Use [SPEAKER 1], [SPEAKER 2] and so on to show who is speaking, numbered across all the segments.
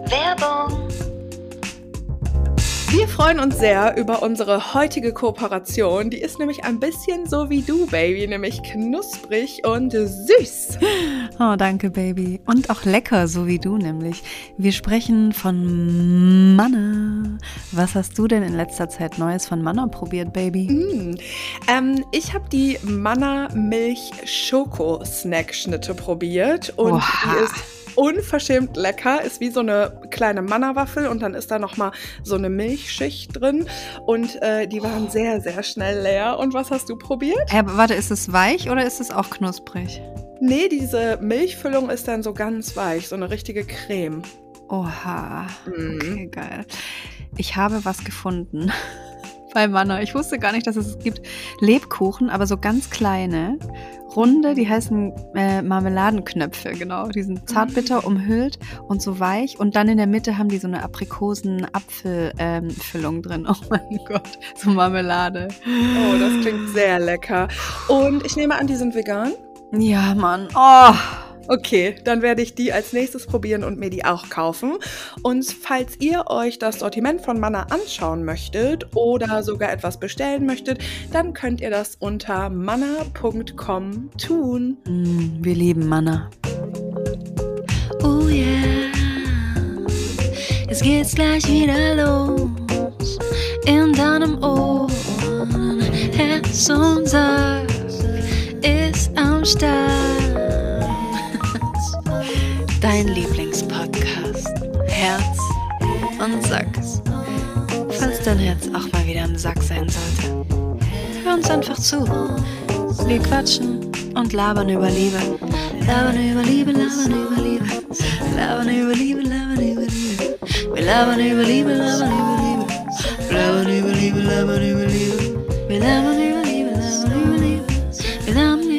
[SPEAKER 1] Werbung.
[SPEAKER 2] Wir freuen uns sehr über unsere heutige Kooperation. Die ist nämlich ein bisschen so wie du, Baby, nämlich knusprig und süß.
[SPEAKER 3] Oh, danke, Baby. Und auch lecker, so wie du nämlich. Wir sprechen von Manna. Was hast du denn in letzter Zeit Neues von Manna probiert, Baby?
[SPEAKER 2] Ich habe die Manna Milch Schoko-Snack-Schnitte probiert und die ist unverschämt lecker, ist wie so eine kleine Manna-Waffel und dann ist da nochmal so eine Milchschicht drin und die waren sehr, sehr schnell leer. Und was hast du probiert?
[SPEAKER 3] Aber warte, ist es weich oder ist es auch knusprig?
[SPEAKER 2] Nee, diese Milchfüllung ist dann so ganz weich, so eine richtige Creme.
[SPEAKER 3] Oha, okay, geil. Ich habe was gefunden bei Manna. Ich wusste gar nicht, dass es gibt Lebkuchen, aber so ganz kleine, runde, die heißen Marmeladenknöpfe, genau. Die sind zartbitter umhüllt und so weich. Und dann in der Mitte haben die so eine Aprikosen-Apfel-Füllung drin. Oh mein Gott, so Marmelade.
[SPEAKER 2] Oh, das klingt sehr lecker. Und ich nehme an, die sind vegan?
[SPEAKER 3] Ja, Mann. Oh.
[SPEAKER 2] Okay, dann werde ich die als nächstes probieren und mir die auch kaufen. Und falls ihr euch das Sortiment von Manna anschauen möchtet oder sogar etwas bestellen möchtet, dann könnt ihr das unter manna.com tun.
[SPEAKER 3] Wir lieben Manna.
[SPEAKER 1] Oh yeah, es geht's gleich wieder los. In deinem Ohr, Herz und Sack ist am Start. Dein Lieblingspodcast, Herz und Sack. Falls dein Herz auch mal wieder im Sack sein sollte, hör uns einfach zu. Wir quatschen und labern über Liebe. Labern über Liebe, labern über Liebe. Labern über Liebe, labern über Liebe. Wir labern über Liebe, labern über Liebe. Labern über Liebe, labern über Liebe. Wir labern über Liebe, labern über Liebe. Wir labern über Liebe.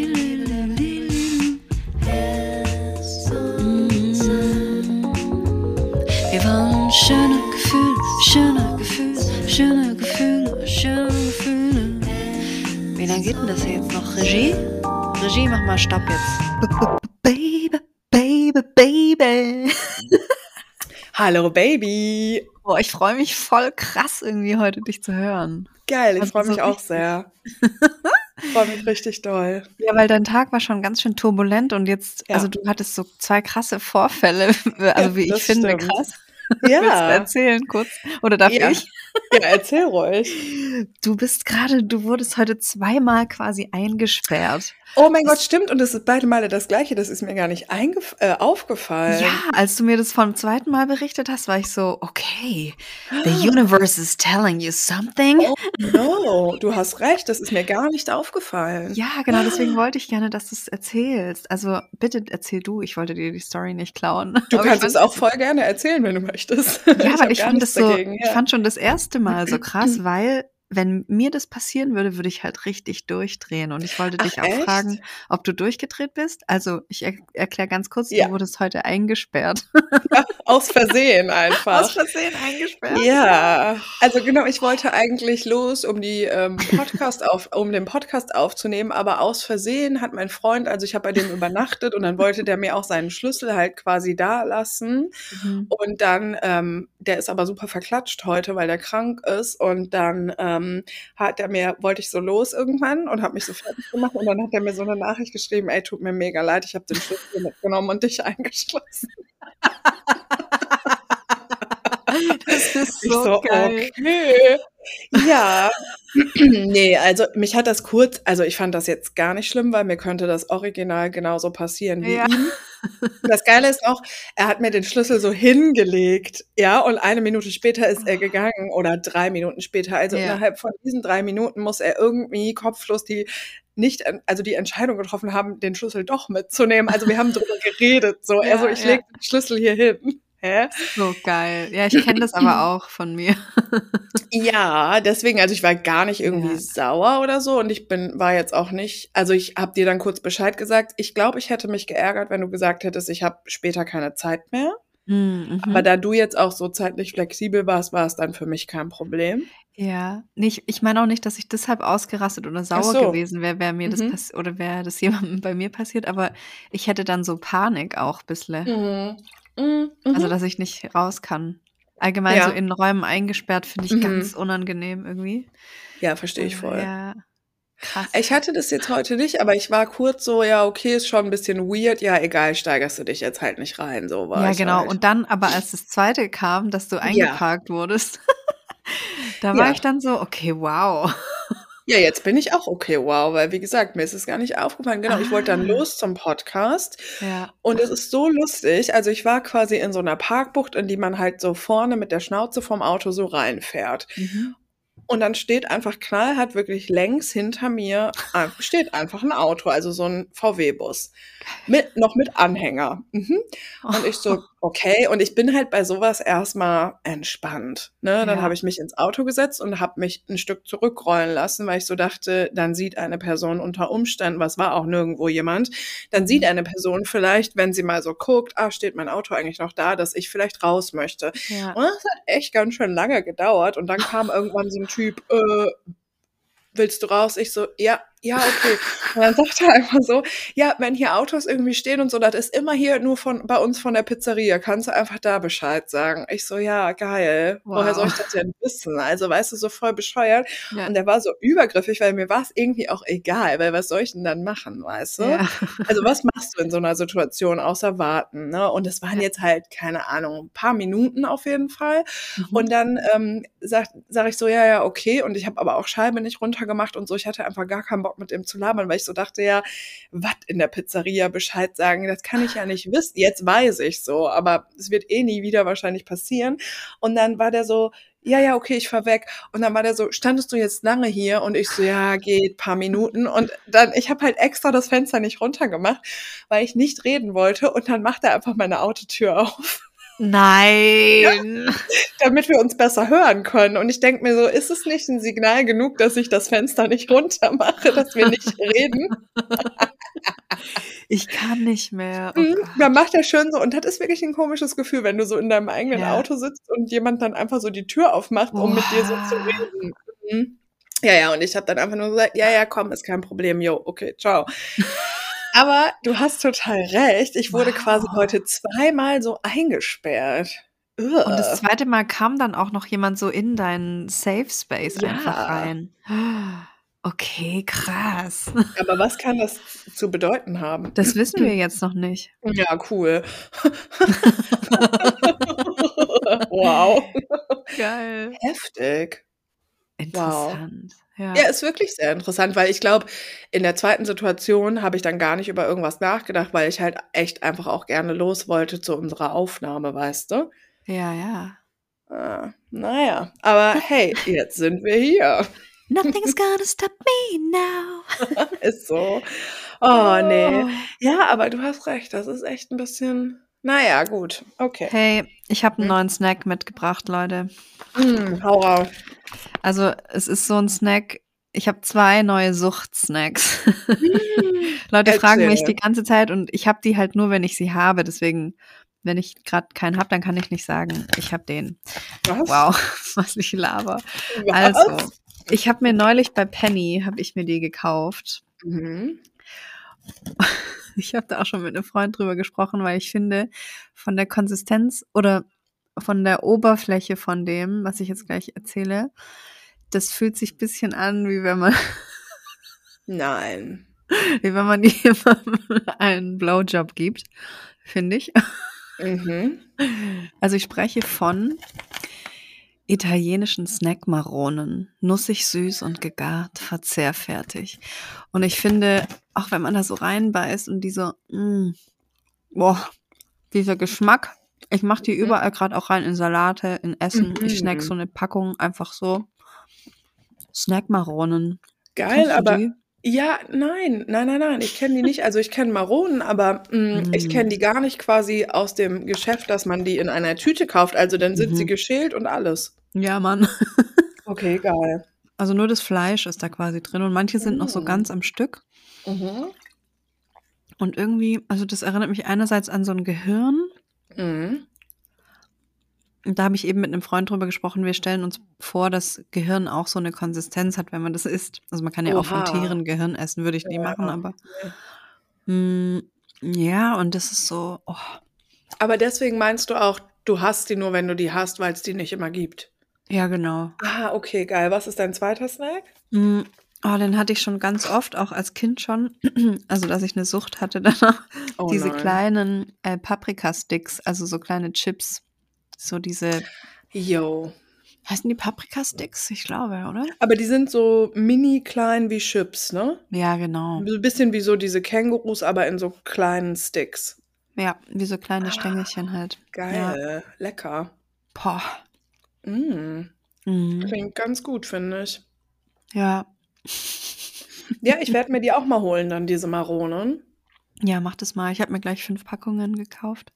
[SPEAKER 1] Wir wollen schöne Gefühle, schöne Gefühle, schöne Gefühle, schöne Gefühle. Wie lange geht denn das hier jetzt noch? Regie? Regie, mach mal Stopp jetzt. Baby, Baby, Baby.
[SPEAKER 2] Hallo Baby.
[SPEAKER 3] Boah, ich freue mich voll krass irgendwie heute, dich zu hören.
[SPEAKER 2] Geil, ich
[SPEAKER 3] Also
[SPEAKER 2] freue mich
[SPEAKER 3] so
[SPEAKER 2] auch
[SPEAKER 3] richtig.
[SPEAKER 2] sehr. Ich freue mich richtig doll.
[SPEAKER 3] Ja, weil dein Tag war schon ganz schön turbulent und jetzt,
[SPEAKER 2] Ja.
[SPEAKER 3] also du hattest so 2 krasse Vorfälle, also wie ich
[SPEAKER 2] das
[SPEAKER 3] finde,
[SPEAKER 2] stimmt.
[SPEAKER 3] krass. Willst du
[SPEAKER 2] Ja.
[SPEAKER 3] erzählen kurz? Oder darf
[SPEAKER 2] Ja.
[SPEAKER 3] ich?
[SPEAKER 2] Ja, erzähl ruhig.
[SPEAKER 3] Du wurdest heute 2-mal quasi eingesperrt.
[SPEAKER 2] Oh mein Gott, stimmt. Und das ist beide Male das Gleiche. Das ist mir gar nicht aufgefallen.
[SPEAKER 3] Ja, als du mir das vom 2. Mal berichtet hast, war ich so, okay, the universe is telling you something.
[SPEAKER 2] Oh no, du hast recht. Das ist mir gar nicht aufgefallen.
[SPEAKER 3] Ja, genau, deswegen wollte ich gerne, dass du es erzählst. Also bitte erzähl du, ich wollte dir die Story nicht klauen.
[SPEAKER 2] Du
[SPEAKER 3] Aber
[SPEAKER 2] kannst
[SPEAKER 3] ich
[SPEAKER 2] es auch voll gerne erzählen, wenn du möchtest.
[SPEAKER 3] Ja,
[SPEAKER 2] hab
[SPEAKER 3] weil ich
[SPEAKER 2] gar
[SPEAKER 3] fand
[SPEAKER 2] nichts
[SPEAKER 3] das so,
[SPEAKER 2] dagegen,
[SPEAKER 3] ich fand schon das erste Mal so krass, weil wenn mir das passieren würde, würde ich halt richtig durchdrehen. Und ich wollte dich auch
[SPEAKER 2] echt?
[SPEAKER 3] fragen, ob du durchgedreht bist. Also ich erkläre ganz kurz,
[SPEAKER 2] Ja.
[SPEAKER 3] du wurdest heute eingesperrt.
[SPEAKER 2] Ja, aus Versehen einfach.
[SPEAKER 3] Aus Versehen eingesperrt?
[SPEAKER 2] Ja, also genau, ich wollte eigentlich los, um den Podcast aufzunehmen, aber aus Versehen hat mein Freund, also ich habe bei dem übernachtet und dann wollte der mir auch seinen Schlüssel halt quasi da lassen und dann, der ist aber super verklatscht heute, weil der krank ist und dann wollte ich so los irgendwann und habe mich so fertig gemacht und dann hat er mir so eine Nachricht geschrieben, ey, tut mir mega leid, ich habe den Schlüssel mitgenommen und dich eingeschlossen.
[SPEAKER 3] Das ist
[SPEAKER 2] Ich
[SPEAKER 3] so
[SPEAKER 2] so,
[SPEAKER 3] geil.
[SPEAKER 2] okay. Ja, nee, also mich hat das also ich fand das jetzt gar nicht schlimm, weil mir könnte das original genauso passieren wie
[SPEAKER 3] Ja.
[SPEAKER 2] ihm. Das Geile ist auch, er hat mir den Schlüssel so hingelegt, ja, und 1 Minute später ist er gegangen oder 3 Minuten später. Also
[SPEAKER 3] Ja.
[SPEAKER 2] innerhalb von diesen 3 Minuten muss er irgendwie kopflos die Entscheidung getroffen haben, den Schlüssel doch mitzunehmen. Also wir haben drüber geredet, so,
[SPEAKER 3] Ja,
[SPEAKER 2] ich lege den Schlüssel hier hin. Hä?
[SPEAKER 3] So geil. Ja, ich kenne das aber auch von mir.
[SPEAKER 2] Ja, deswegen, also ich war gar nicht irgendwie
[SPEAKER 3] Ja.
[SPEAKER 2] sauer oder so und war jetzt auch nicht, also ich habe dir dann kurz Bescheid gesagt. Ich glaube, ich hätte mich geärgert, wenn du gesagt hättest, ich habe später keine Zeit mehr. Aber da du jetzt auch so zeitlich flexibel warst, war es dann für mich kein Problem.
[SPEAKER 3] Ja, ich meine auch nicht, dass ich deshalb ausgerastet oder sauer
[SPEAKER 2] so.
[SPEAKER 3] gewesen wäre, wäre das jemandem bei mir passiert, aber ich hätte dann so Panik auch bissle. Also, dass ich nicht raus kann. Allgemein so
[SPEAKER 2] Ja.
[SPEAKER 3] in Räumen eingesperrt finde ich ganz unangenehm irgendwie.
[SPEAKER 2] Ja, verstehe ich voll.
[SPEAKER 3] Ja, krass.
[SPEAKER 2] Ich hatte das jetzt heute nicht, aber ich war kurz so, ja, okay, ist schon ein bisschen weird. Ja, egal, steigerst du dich jetzt halt nicht rein, so war
[SPEAKER 3] Ja,
[SPEAKER 2] ich
[SPEAKER 3] genau.
[SPEAKER 2] halt.
[SPEAKER 3] Und dann aber als das Zweite kam, dass du
[SPEAKER 2] Ja,
[SPEAKER 3] eingeparkt wurdest, da war ich
[SPEAKER 2] ja.
[SPEAKER 3] dann so: „Okay, wow."
[SPEAKER 2] Ja, jetzt bin ich auch okay, wow, weil wie gesagt, mir ist es gar nicht aufgefallen. Genau, ich wollte dann
[SPEAKER 3] Ah,
[SPEAKER 2] los zum Podcast
[SPEAKER 3] ja.
[SPEAKER 2] und es ist so lustig. Also, ich war quasi in so 'ner Parkbucht, in die man halt so vorne mit der Schnauze vom Auto so reinfährt.
[SPEAKER 3] Mhm.
[SPEAKER 2] Und dann steht einfach knallhart wirklich längs hinter mir steht einfach 'n Auto, also so 'n VW-Bus noch mit Anhänger. Und ich so: „Okay." Und ich bin halt bei so was erst mal entspannt, ne? Dann habe
[SPEAKER 3] Ja.
[SPEAKER 2] ich mich ins Auto gesetzt und habe mich 'n Stück zurückrollen lassen, weil ich so dachte, dann sieht eine Person unter Umständen, was war auch nirgendwo jemand, dann sieht
[SPEAKER 3] Mhm.
[SPEAKER 2] eine Person vielleicht, wenn sie mal so guckt: „Ah, steht mein Auto eigentlich noch da?", dass ich vielleicht raus möchte.
[SPEAKER 3] Ja.
[SPEAKER 2] Und das hat echt ganz schön lange gedauert und dann kam irgendwann so 'n Typ: willst du raus?" Ich so: „Ja, ja, okay." Und dann sagt er einfach so: „Ja, wenn hier Autos irgendwie stehen und so, das ist immer hier nur bei uns von der Pizzeria. Kannst du einfach da Bescheid sagen?" Ich so: „Ja, geil. Woher soll
[SPEAKER 3] Wow.
[SPEAKER 2] ich das denn wissen?" Also, weißt du, so voll bescheuert.
[SPEAKER 3] Ja.
[SPEAKER 2] Und der war so übergriffig, weil mir war's irgendwie auch egal, weil was soll ich denn dann machen, weißt du?
[SPEAKER 3] Ja.
[SPEAKER 2] Also, was machst du in so 'ner Situation außer warten, ne? Und es waren
[SPEAKER 3] Ja.
[SPEAKER 2] jetzt halt, keine Ahnung, 'n paar Minuten auf jeden Fall.
[SPEAKER 3] Mhm.
[SPEAKER 2] Und dann, sage ich so: „Ja, ja, okay." Und ich habe aber auch Scheibe nicht runtergemacht und so. Ich hatte einfach gar keinen Bock, mit dem zu labern, weil ich so dachte: „Ja, was in der Pizzeria Bescheid sagen, das kann ich ja nicht wissen." Jetzt weiß ich so, aber es wird eh nie wieder wahrscheinlich passieren. Und dann war der so: „Ja, ja, okay, ich fahre weg." Und dann war der so: „Standest du jetzt lange hier?" Und ich so: „Ja, geht, paar Minuten." Und dann ich habe halt extra das Fenster nicht runtergemacht, weil ich nicht reden wollte und dann macht er einfach meine Autotür auf. Ja,
[SPEAKER 3] Nein.
[SPEAKER 2] damit wir uns besser hören können. Und ich denke mir so, ist es nicht 'n Signal genug, dass ich das Fenster nicht runtermache, dass wir nicht reden?
[SPEAKER 3] Ich kann nicht mehr. Oh
[SPEAKER 2] Dann
[SPEAKER 3] Gott.
[SPEAKER 2] macht er schön so und das ist wirklich 'n komisches Gefühl, wenn du so in deinem eigenen
[SPEAKER 3] Ja.
[SPEAKER 2] Auto sitzt und jemand dann einfach so die Tür aufmacht, um mit dir so zu
[SPEAKER 3] Boah.
[SPEAKER 2] reden. Ja, ja, und ich habe dann einfach nur gesagt: „Ja, ja, komm, ist kein Problem. Jo, okay, tschau." Aber du hast total recht. Ich wurde quasi
[SPEAKER 3] Wow.
[SPEAKER 2] heute zweimal so eingesperrt.
[SPEAKER 3] Und das
[SPEAKER 2] Ugh.
[SPEAKER 3] zweite Mal kam dann auch noch jemand so in deinen Safe Space einfach
[SPEAKER 2] Ja.
[SPEAKER 3] rein. Okay, krass.
[SPEAKER 2] Aber was kann das zu bedeuten haben?
[SPEAKER 3] Das wissen wir jetzt noch nicht.
[SPEAKER 2] Ja, cool. Wow.
[SPEAKER 3] Geil.
[SPEAKER 2] Heftig. Wow.
[SPEAKER 3] Interessant.
[SPEAKER 2] Ja,
[SPEAKER 3] Ja.
[SPEAKER 2] ist wirklich sehr interessant, weil ich glaube, in der zweiten Situation habe ich dann gar nicht über irgendwas nachgedacht, weil ich halt echt einfach auch gerne los wollte zu unserer Aufnahme, weißt du?
[SPEAKER 3] Ja, ja.
[SPEAKER 2] Na ja, aber hey, jetzt sind wir hier.
[SPEAKER 3] Nothing's gonna stop me now.
[SPEAKER 2] Ist so. Oh, ne.
[SPEAKER 3] Oh.
[SPEAKER 2] Ja, aber du hast recht, das ist echt 'n bisschen na ja, gut, okay.
[SPEAKER 3] Hey, ich habe 'n
[SPEAKER 2] Mhm.
[SPEAKER 3] neuen Snack mitgebracht, Leute.
[SPEAKER 2] Hau raus.
[SPEAKER 3] Also, es ist so 'n Snack, ich habe 2 neue Suchtsnacks. Leute fragen mich
[SPEAKER 2] Erzähl.
[SPEAKER 3] die ganze Zeit und ich habe die halt nur, wenn ich sie habe. Deswegen, wenn ich grad keinen habe, dann kann ich nicht sagen: „Ich habe den."
[SPEAKER 2] Was?
[SPEAKER 3] Wow, was ich laber. Also,
[SPEAKER 2] Was?
[SPEAKER 3] ich habe mir neulich bei Penny habe ich mir die gekauft.
[SPEAKER 2] Mhm.
[SPEAKER 3] Ich habe da auch schon mit 'nem Freund drüber gesprochen, weil ich finde, von der Konsistenz oder von der Oberfläche von dem, was ich jetzt gleich erzähle, das fühlt sich bisschen an, wie wenn man
[SPEAKER 2] Nein.
[SPEAKER 3] wie wenn man jemandem einen Blowjob gibt, finde ich.
[SPEAKER 2] Mhm.
[SPEAKER 3] Also, ich spreche von italienischen Snackmaronen, nussig, süß und gegart, verzehrfertig. Und ich finde, auch wenn man da so reinbeißt und die so, boah, dieser Geschmack. Ich mache die
[SPEAKER 2] Mhm.
[SPEAKER 3] überall grad auch rein in Salate, in Essen. Ich snacke so
[SPEAKER 2] Mhm.
[SPEAKER 3] 'ne Packung einfach so. Snackmaronen.
[SPEAKER 2] Geil,
[SPEAKER 3] Kennst du
[SPEAKER 2] aber
[SPEAKER 3] die?
[SPEAKER 2] ja, nein. Nein, nein, nein, ich kenne die nicht. Also, ich kenne Maronen, aber, ich kenne die
[SPEAKER 3] Mm.
[SPEAKER 2] gar nicht quasi aus dem Geschäft, dass man die in einer Tüte kauft. Also, dann sind sie
[SPEAKER 3] Mhm.
[SPEAKER 2] geschält und alles.
[SPEAKER 3] Ja, Mann.
[SPEAKER 2] Okay, geil.
[SPEAKER 3] Also, nur das Fleisch ist da quasi drin und manche sind noch so
[SPEAKER 2] Mhm.
[SPEAKER 3] ganz am Stück.
[SPEAKER 2] Mhm.
[SPEAKER 3] Und irgendwie also, das erinnert mich einerseits an so 'n Gehirn.
[SPEAKER 2] Mhm.
[SPEAKER 3] Und da habe ich eben mit 'nem Freund drüber gesprochen. Wir stellen uns vor, dass Gehirn auch so 'ne Konsistenz hat, wenn man das isst. Also, man kann ja auch von
[SPEAKER 2] Oha.
[SPEAKER 3] Tieren Gehirn essen, würde ich nie machen,
[SPEAKER 2] Ja,
[SPEAKER 3] aber
[SPEAKER 2] ne.
[SPEAKER 3] ja, und das ist so,
[SPEAKER 2] Aber deswegen meinst du auch, du hast die nur, wenn du die hast, weil es die nicht immer gibt.
[SPEAKER 3] Ja, genau.
[SPEAKER 2] Ah, okay, geil. Was ist dein zweiter Snack?
[SPEAKER 3] Oh, den hatte ich schon ganz oft, auch als Kind schon. Also, dass ich eine Sucht hatte danach.
[SPEAKER 2] Oh
[SPEAKER 3] Diese
[SPEAKER 2] nein.
[SPEAKER 3] kleinen Paprika-Sticks, also so kleine Chips. So diese,
[SPEAKER 2] Yo.
[SPEAKER 3] heißen die Paprika-Sticks? Ich glaube, oder?
[SPEAKER 2] Aber die sind so mini klein wie Chips, ne?
[SPEAKER 3] Ja, genau.
[SPEAKER 2] So ein bisschen wie so diese Kängurus, aber in so kleinen Sticks.
[SPEAKER 3] Ja, wie so kleine Stängelchen halt. Ja.
[SPEAKER 2] Geil. Lecker.
[SPEAKER 3] Boah.
[SPEAKER 2] Mm. Klingt ganz gut, finde ich.
[SPEAKER 3] Ja.
[SPEAKER 2] Ja, ich werde mir die auch mal holen, dann diese Maronen.
[SPEAKER 3] Ja, mach das mal. Ich habe mir gleich 5 Packungen gekauft.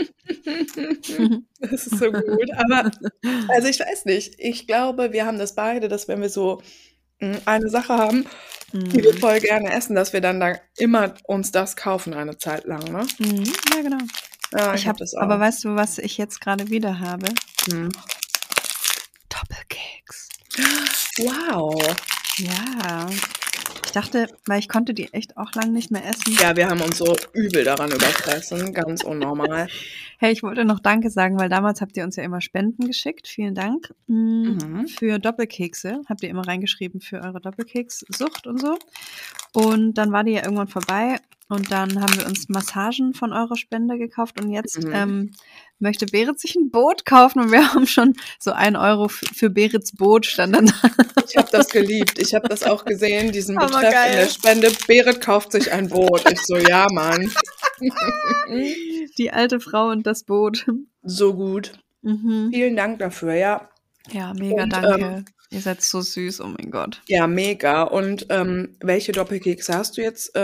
[SPEAKER 2] Das ist so gut. Aber, also ich weiß nicht. Ich glaube, wir haben das beide, dass wenn wir so eine Sache haben, die wir voll gerne essen, dass wir dann da immer uns das kaufen eine Zeit lang, ne?
[SPEAKER 3] Ja, genau.
[SPEAKER 2] Ja,
[SPEAKER 3] Ich
[SPEAKER 2] hab
[SPEAKER 3] habe
[SPEAKER 2] das auch.
[SPEAKER 3] aber weißt du, was ich jetzt gerade wieder habe?
[SPEAKER 2] Hm.
[SPEAKER 3] Doppelkeks.
[SPEAKER 2] Wow.
[SPEAKER 3] Ja. Ich dachte, weil ich konnte die echt auch lang nicht mehr essen.
[SPEAKER 2] Ja, wir haben uns so übel daran überfressen. Ganz unnormal.
[SPEAKER 3] Hey, ich wollte noch Danke sagen, weil damals habt ihr uns ja immer Spenden geschickt. Vielen Dank. Für Doppelkekse. Habt ihr immer reingeschrieben für eure Doppelkekssucht und so. Und dann war die ja irgendwann vorbei. Und dann haben wir uns Massagen von eurer Spende gekauft. Und jetzt möchte Berit sich ein Boot kaufen. Und wir haben schon so 1 Euro für Berits Boot stand dann da.
[SPEAKER 2] Ich habe das geliebt. Ich habe das auch gesehen, diesen
[SPEAKER 3] Aber
[SPEAKER 2] Betreff
[SPEAKER 3] geil.
[SPEAKER 2] in der Spende. Berit kauft sich ein Boot. Ich so, ja, Mann.
[SPEAKER 3] Die alte Frau und das Boot.
[SPEAKER 2] So gut. Vielen Dank dafür, ja.
[SPEAKER 3] Ja, mega
[SPEAKER 2] Und,
[SPEAKER 3] danke. Ihr seid so süß, oh mein Gott.
[SPEAKER 2] Ja, mega. Und welche Doppelkekse hast du jetzt?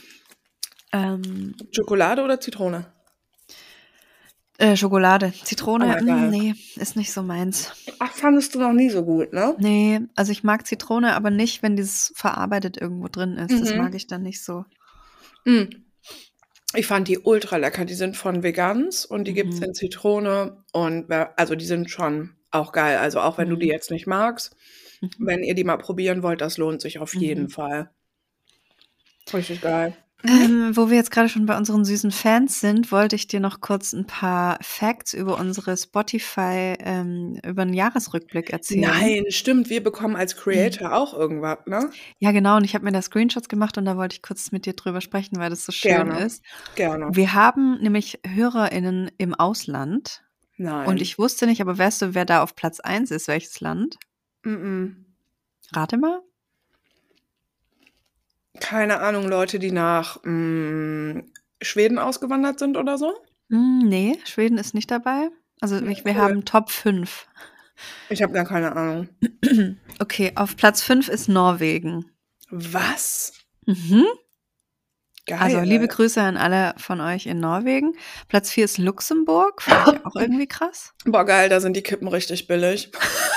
[SPEAKER 2] Schokolade oder Zitrone?
[SPEAKER 3] Schokolade. Zitrone,
[SPEAKER 2] Aber geil.
[SPEAKER 3] nee, ist nicht so meins.
[SPEAKER 2] Ach, fandest du noch nie so gut, ne?
[SPEAKER 3] Nee, also ich mag Zitrone, aber nicht, wenn dieses verarbeitet irgendwo drin ist. Das mag ich dann nicht so.
[SPEAKER 2] Ich fand die ultra lecker. Die sind von Vegans und die gibt's in Zitrone. Und also die sind schon auch geil. Also auch wenn du die jetzt nicht magst, wenn ihr die mal probieren wollt, das lohnt sich auf jeden Fall. Richtig geil.
[SPEAKER 3] Wo wir jetzt gerade schon bei unseren süßen Fans sind, wollte ich dir noch kurz ein paar Facts über unsere Spotify, über einen Jahresrückblick erzählen.
[SPEAKER 2] Nein, stimmt. Wir bekommen als Creator auch irgendwas, ne?
[SPEAKER 3] Ja, genau. Und ich habe mir da Screenshots gemacht und da wollte ich kurz mit dir drüber sprechen, weil das so schön
[SPEAKER 2] Gerne.
[SPEAKER 3] ist.
[SPEAKER 2] Gerne.
[SPEAKER 3] Wir haben nämlich HörerInnen im Ausland.
[SPEAKER 2] Nein.
[SPEAKER 3] Und ich wusste nicht, aber weißt du, wer da auf Platz 1 ist? Welches Land? Rate mal.
[SPEAKER 2] Keine Ahnung, Leute, die nach Schweden ausgewandert sind oder so?
[SPEAKER 3] Nee, Schweden ist nicht dabei. Also wir haben Top 5.
[SPEAKER 2] Ich habe gar keine Ahnung.
[SPEAKER 3] Okay, auf Platz 5 ist Norwegen.
[SPEAKER 2] Was? Geil.
[SPEAKER 3] Also liebe Grüße an alle von euch in Norwegen. Platz 4 ist Luxemburg. Fand ich auch irgendwie krass.
[SPEAKER 2] Boah, geil, da sind die Kippen richtig billig.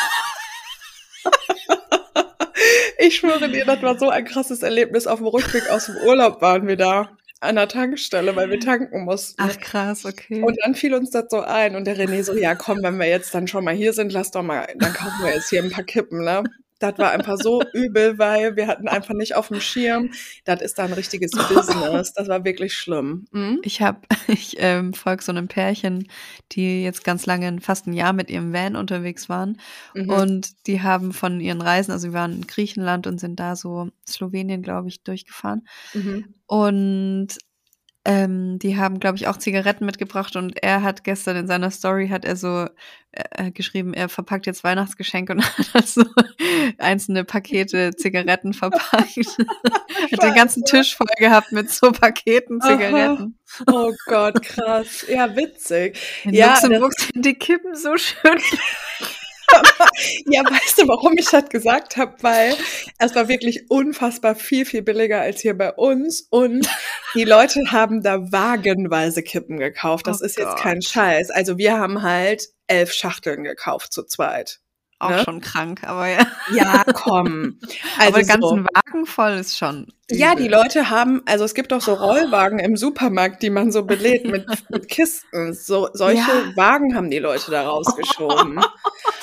[SPEAKER 2] Ich schwöre dir, das war so ein krasses Erlebnis. Auf dem Rückweg aus dem Urlaub waren wir da an der Tankstelle, weil wir tanken mussten.
[SPEAKER 3] Ach krass, okay.
[SPEAKER 2] Und dann fiel uns das so ein und der René so, ja komm, wenn wir jetzt dann schon mal hier sind, lass doch mal, dann kaufen wir jetzt hier ein paar Kippen, ne? Das war einfach so übel, weil wir hatten einfach nicht auf dem Schirm, das ist da ein richtiges Business. Das war wirklich schlimm.
[SPEAKER 3] Ich folge so einem Pärchen, die jetzt ganz lange, fast ein Jahr mit ihrem Van unterwegs waren. Und die haben von ihren Reisen, also wir waren in Griechenland und sind da so Slowenien, glaube ich, durchgefahren. Und die haben, glaube ich, auch Zigaretten mitgebracht und er hat gestern in seiner Story geschrieben, er verpackt jetzt Weihnachtsgeschenke und hat also einzelne Pakete Zigaretten verpackt. Hat den ganzen Tisch voll gehabt mit so Paketen Zigaretten.
[SPEAKER 2] Oh Gott, krass. Ja, witzig.
[SPEAKER 3] In Luxemburg sind die Kippen so schön.
[SPEAKER 2] Ja, weißt du, warum ich das gesagt habe? Weil es war wirklich unfassbar viel, viel billiger als hier bei uns. Und die Leute haben da wagenweise Kippen gekauft. Das ist jetzt kein Scheiß. Also wir haben halt 11 Schachteln gekauft zu zweit.
[SPEAKER 3] Auch schon krank, aber ja.
[SPEAKER 2] Ja, komm. Also
[SPEAKER 3] aber den ganzen Wagen voll ist schon übel.
[SPEAKER 2] Ja, die Leute haben, also es gibt auch so Rollwagen im Supermarkt, die man so belädt mit Kisten. Solche Wagen haben die Leute da rausgeschoben.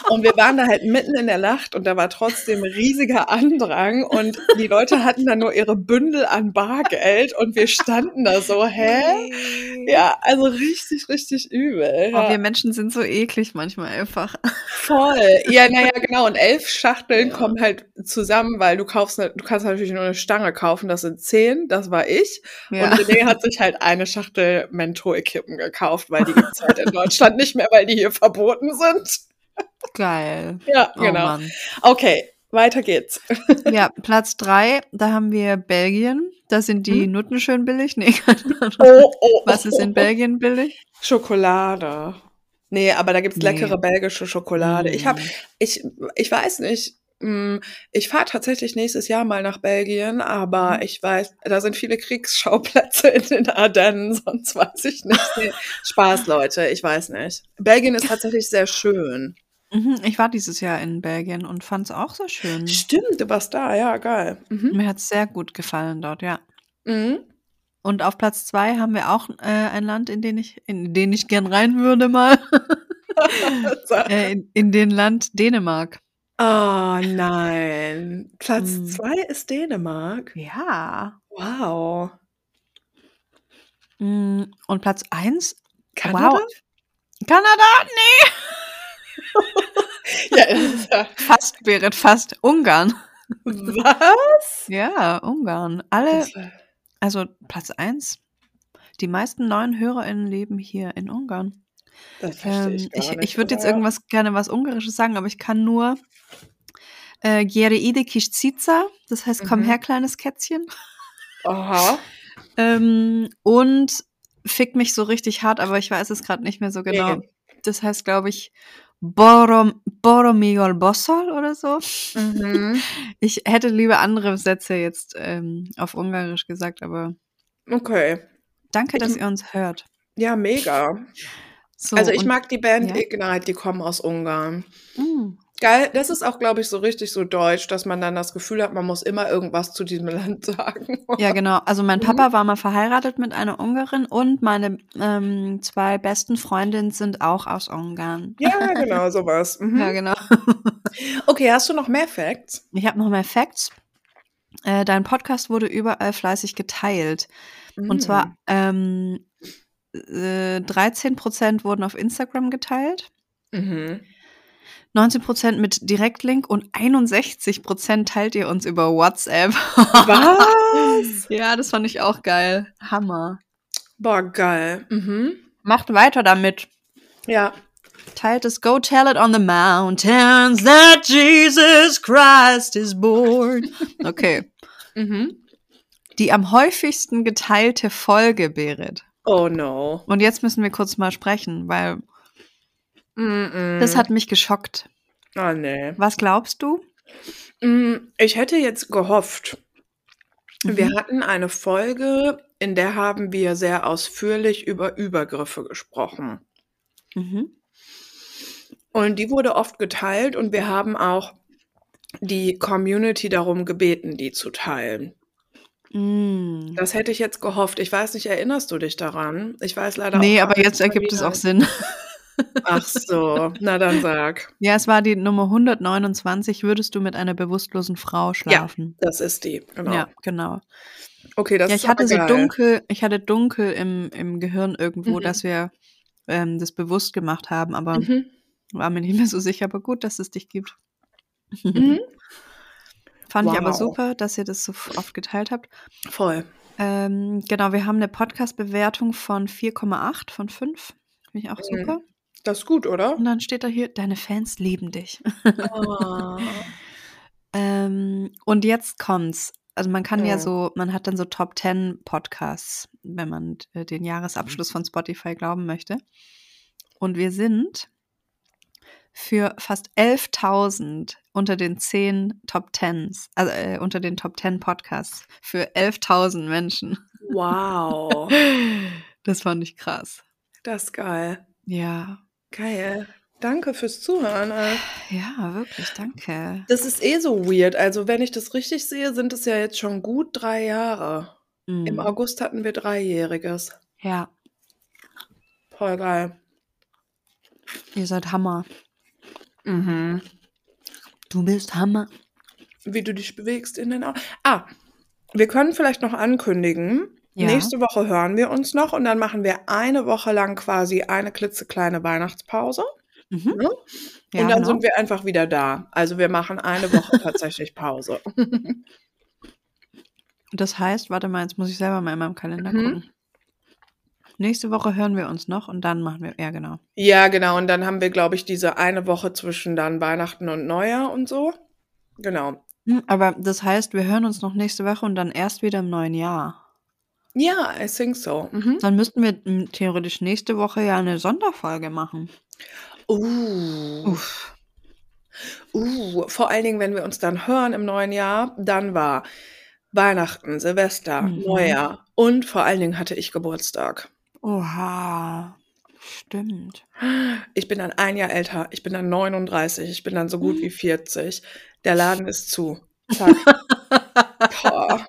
[SPEAKER 2] Und wir waren da halt mitten in der Nacht und da war trotzdem riesiger Andrang und die Leute hatten dann nur ihre Bündel an Bargeld und wir standen da so, hä? Ja, also richtig, richtig übel.
[SPEAKER 3] Oh, wir
[SPEAKER 2] Ja.
[SPEAKER 3] Menschen sind so eklig manchmal einfach.
[SPEAKER 2] Voll. Ja, naja, genau. Und 11 Schachteln kommen halt zusammen, weil du kannst natürlich nur eine Stange kaufen, das sind 10, das war ich.
[SPEAKER 3] Ja.
[SPEAKER 2] Und René hat sich halt eine Schachtel Mentholkippen gekauft, weil die gibt's halt in Deutschland nicht mehr, weil die hier verboten sind.
[SPEAKER 3] Geil.
[SPEAKER 2] Ja,
[SPEAKER 3] Oh
[SPEAKER 2] genau.
[SPEAKER 3] Mann.
[SPEAKER 2] Okay, weiter geht's.
[SPEAKER 3] Ja, Platz 3, da haben wir Belgien. Da sind die Nutten schön billig. Nee, keine Ahnung.
[SPEAKER 2] Oh,
[SPEAKER 3] Was ist in Belgien billig?
[SPEAKER 2] Schokolade. Nee, aber da gibt's leckere belgische Schokolade. Ich weiß nicht. Ich fahre tatsächlich nächstes Jahr mal nach Belgien, aber ich weiß, da sind viele Kriegsschauplätze in den Ardennen, sonst weiß ich nicht. Nee, Spaß, Leute, ich weiß nicht. Belgien ist tatsächlich sehr schön.
[SPEAKER 3] Ich war dieses Jahr in Belgien und fand es auch so schön.
[SPEAKER 2] Stimmt, du warst da, ja, geil.
[SPEAKER 3] Mir hat es sehr gut gefallen dort, ja.
[SPEAKER 2] Mhm.
[SPEAKER 3] Und auf Platz 2 haben wir auch ein Land, in den ich gern rein würde mal. in den Land Dänemark.
[SPEAKER 2] Oh nein. Platz 2 ist Dänemark.
[SPEAKER 3] Ja.
[SPEAKER 2] Wow.
[SPEAKER 3] Und Platz 1?
[SPEAKER 2] Kanada?
[SPEAKER 3] Wow. Kanada? Nee.
[SPEAKER 2] Ja, das ist ja.
[SPEAKER 3] Fast, Berit, fast. Ungarn.
[SPEAKER 2] Was?
[SPEAKER 3] Ja, Ungarn. Also Platz 1. Die meisten neuen HörerInnen leben hier in Ungarn.
[SPEAKER 2] Das verstehe ich gar nicht.
[SPEAKER 3] Ich würde jetzt gerne was Ungarisches sagen, aber ich kann nur Gyere ide kis cica, das heißt, komm her, kleines Kätzchen.
[SPEAKER 2] Aha.
[SPEAKER 3] Und fick mich so richtig hart, aber ich weiß es gerade nicht mehr so genau.
[SPEAKER 2] Nee.
[SPEAKER 3] Das heißt, glaube ich, Boromigol Bossol oder so. Ich hätte lieber andere Sätze jetzt auf Ungarisch gesagt, aber
[SPEAKER 2] Okay.
[SPEAKER 3] danke, dass ihr uns hört.
[SPEAKER 2] Ja, mega.
[SPEAKER 3] So,
[SPEAKER 2] Also ich mag die Band
[SPEAKER 3] ja?
[SPEAKER 2] Ignite, die kommen aus Ungarn.
[SPEAKER 3] Mm.
[SPEAKER 2] Geil, das ist auch, glaube ich, so richtig so deutsch, dass man dann das Gefühl hat, man muss immer irgendwas zu diesem Land sagen.
[SPEAKER 3] Ja, genau. Also mein Papa war mal verheiratet mit einer Ungarin und meine 2 besten Freundinnen sind auch aus Ungarn.
[SPEAKER 2] Ja, genau, sowas.
[SPEAKER 3] Ja, genau.
[SPEAKER 2] Okay, hast du noch mehr Facts?
[SPEAKER 3] Ich habe noch mehr Facts. Dein Podcast wurde überall fleißig geteilt. Und zwar 13% wurden auf Instagram geteilt. 19% mit Direktlink und 61% teilt ihr uns über WhatsApp.
[SPEAKER 2] Was?
[SPEAKER 3] Ja, das fand ich auch geil. Hammer.
[SPEAKER 2] Boah, geil.
[SPEAKER 3] Macht weiter damit.
[SPEAKER 2] Ja.
[SPEAKER 3] Teilt es. Go tell it on the mountains that Jesus Christ is born. Okay. Die am häufigsten geteilte Folge, Berit.
[SPEAKER 2] Oh no.
[SPEAKER 3] Und jetzt müssen wir kurz mal sprechen, weil das hat mich geschockt.
[SPEAKER 2] Oh nee.
[SPEAKER 3] Was glaubst du?
[SPEAKER 2] Ich hätte jetzt gehofft, wir hatten eine Folge, in der haben wir sehr ausführlich über Übergriffe gesprochen. Und die wurde oft geteilt und wir haben auch die Community darum gebeten, die zu teilen. Das hätte ich jetzt gehofft. Ich weiß nicht, erinnerst du dich daran? Ich weiß leider
[SPEAKER 3] Nee,
[SPEAKER 2] auch
[SPEAKER 3] aber jetzt ergibt es auch Sinn.
[SPEAKER 2] Ach so, na dann sag.
[SPEAKER 3] Ja, es war die Nummer 129. Würdest du mit einer bewusstlosen Frau schlafen?
[SPEAKER 2] Ja, das ist die, genau.
[SPEAKER 3] Ja, genau.
[SPEAKER 2] Okay, das
[SPEAKER 3] Ja,
[SPEAKER 2] ist
[SPEAKER 3] ich hatte
[SPEAKER 2] aber
[SPEAKER 3] so
[SPEAKER 2] geil.
[SPEAKER 3] dunkel im Gehirn irgendwo, dass wir das bewusst gemacht haben, aber war mir nicht mehr so sicher. Aber gut, dass es dich gibt. Fand ich aber
[SPEAKER 2] Wow.
[SPEAKER 3] super, dass ihr das so oft geteilt habt.
[SPEAKER 2] Voll.
[SPEAKER 3] Genau, wir haben eine Podcast-Bewertung von 4,8 von 5. Finde ich auch super.
[SPEAKER 2] Das ist gut, oder?
[SPEAKER 3] Und dann steht da hier, deine Fans lieben dich.
[SPEAKER 2] Oh.
[SPEAKER 3] Und jetzt kommt's. Also man kann ja so, man hat dann so Top 10 Podcasts, wenn man den Jahresabschluss von Spotify glauben möchte. Und wir sind für fast 11.000 unter den 10 Top 10s, also unter den Top 10 Podcasts, für 11.000 Menschen.
[SPEAKER 2] Wow.
[SPEAKER 3] Das fand ich krass.
[SPEAKER 2] Das ist geil.
[SPEAKER 3] Ja.
[SPEAKER 2] Geil. Danke fürs Zuhören.
[SPEAKER 3] Ja, wirklich, danke.
[SPEAKER 2] Das ist eh so weird. Also wenn ich das richtig sehe, sind es ja jetzt schon gut 3 Jahre. Im August hatten wir 3-jähriges.
[SPEAKER 3] Ja.
[SPEAKER 2] Voll geil.
[SPEAKER 3] Ihr seid Hammer.
[SPEAKER 2] Mhm.
[SPEAKER 3] Du bist Hammer.
[SPEAKER 2] Wie du dich bewegst in den Augen. Wir können vielleicht noch ankündigen,
[SPEAKER 3] Ja.
[SPEAKER 2] nächste Woche hören wir uns noch und dann machen wir eine Woche lang quasi eine klitzekleine Weihnachtspause.
[SPEAKER 3] Mhm.
[SPEAKER 2] Ne?
[SPEAKER 3] Ja,
[SPEAKER 2] Und dann
[SPEAKER 3] genau.
[SPEAKER 2] sind wir einfach wieder da. Also wir machen eine Woche tatsächlich Pause.
[SPEAKER 3] Das heißt, warte mal, jetzt muss ich selber mal in meinem Kalender
[SPEAKER 2] Mhm.
[SPEAKER 3] gucken. Nächste Woche hören wir uns noch und dann machen wir, ja genau.
[SPEAKER 2] Ja, genau. Und dann haben wir, glaube ich, diese eine Woche zwischen dann Weihnachten und Neujahr und so. Genau.
[SPEAKER 3] Aber das heißt, wir hören uns noch nächste Woche und dann erst wieder im neuen Jahr.
[SPEAKER 2] Ja, I think so. Mhm.
[SPEAKER 3] Dann müssten wir theoretisch nächste Woche ja eine Sonderfolge machen.
[SPEAKER 2] Uff. Vor allen Dingen, wenn wir uns dann hören im neuen Jahr, dann war Weihnachten, Silvester, Neujahr und vor allen Dingen hatte ich Geburtstag.
[SPEAKER 3] Oha, stimmt.
[SPEAKER 2] Ich bin dann ein Jahr älter, ich bin dann 39, ich bin dann so gut wie 40. Der Laden ist zu. Zack. Boah.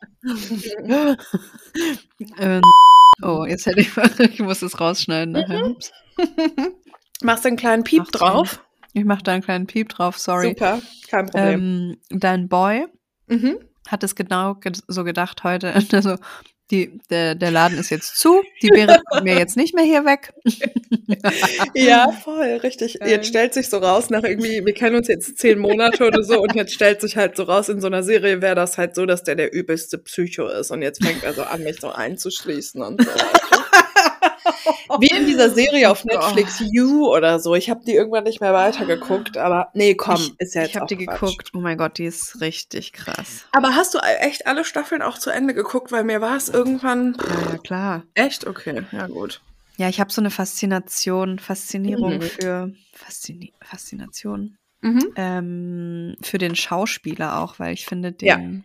[SPEAKER 3] Oh, jetzt hätte ich muss es rausschneiden nachher. Ups.
[SPEAKER 2] Machst du einen kleinen Piep
[SPEAKER 3] Macht's
[SPEAKER 2] drauf?
[SPEAKER 3] Ich mache da einen kleinen Piep drauf, sorry.
[SPEAKER 2] Super, kein Problem.
[SPEAKER 3] Dein Boy
[SPEAKER 2] Mhm.
[SPEAKER 3] hat es genau so gedacht heute. Also, der Laden ist jetzt zu, die Berit kommt mir jetzt nicht mehr hier weg.
[SPEAKER 2] Ja, voll, richtig.
[SPEAKER 3] Geil.
[SPEAKER 2] Jetzt stellt sich so raus, nach irgendwie, wir kennen uns jetzt 10 Monate oder so und jetzt stellt sich halt so raus, in so einer Serie wäre das halt so, dass der übelste Psycho ist und jetzt fängt er so an, mich so einzuschließen und so. Wie in dieser Serie auf Netflix, You oder so. Ich habe die irgendwann nicht mehr weitergeguckt, aber nee, komm, ist ja jetzt
[SPEAKER 3] Ich habe
[SPEAKER 2] auch
[SPEAKER 3] die
[SPEAKER 2] Quatsch.
[SPEAKER 3] geguckt. Oh mein Gott, die ist richtig krass.
[SPEAKER 2] Aber hast du echt alle Staffeln auch zu Ende geguckt? Weil mir war es irgendwann...
[SPEAKER 3] Ja, klar.
[SPEAKER 2] Echt? Okay, ja gut.
[SPEAKER 3] Ja, ich habe so eine Faszinierung für Faszination für den Schauspieler auch, weil ich finde den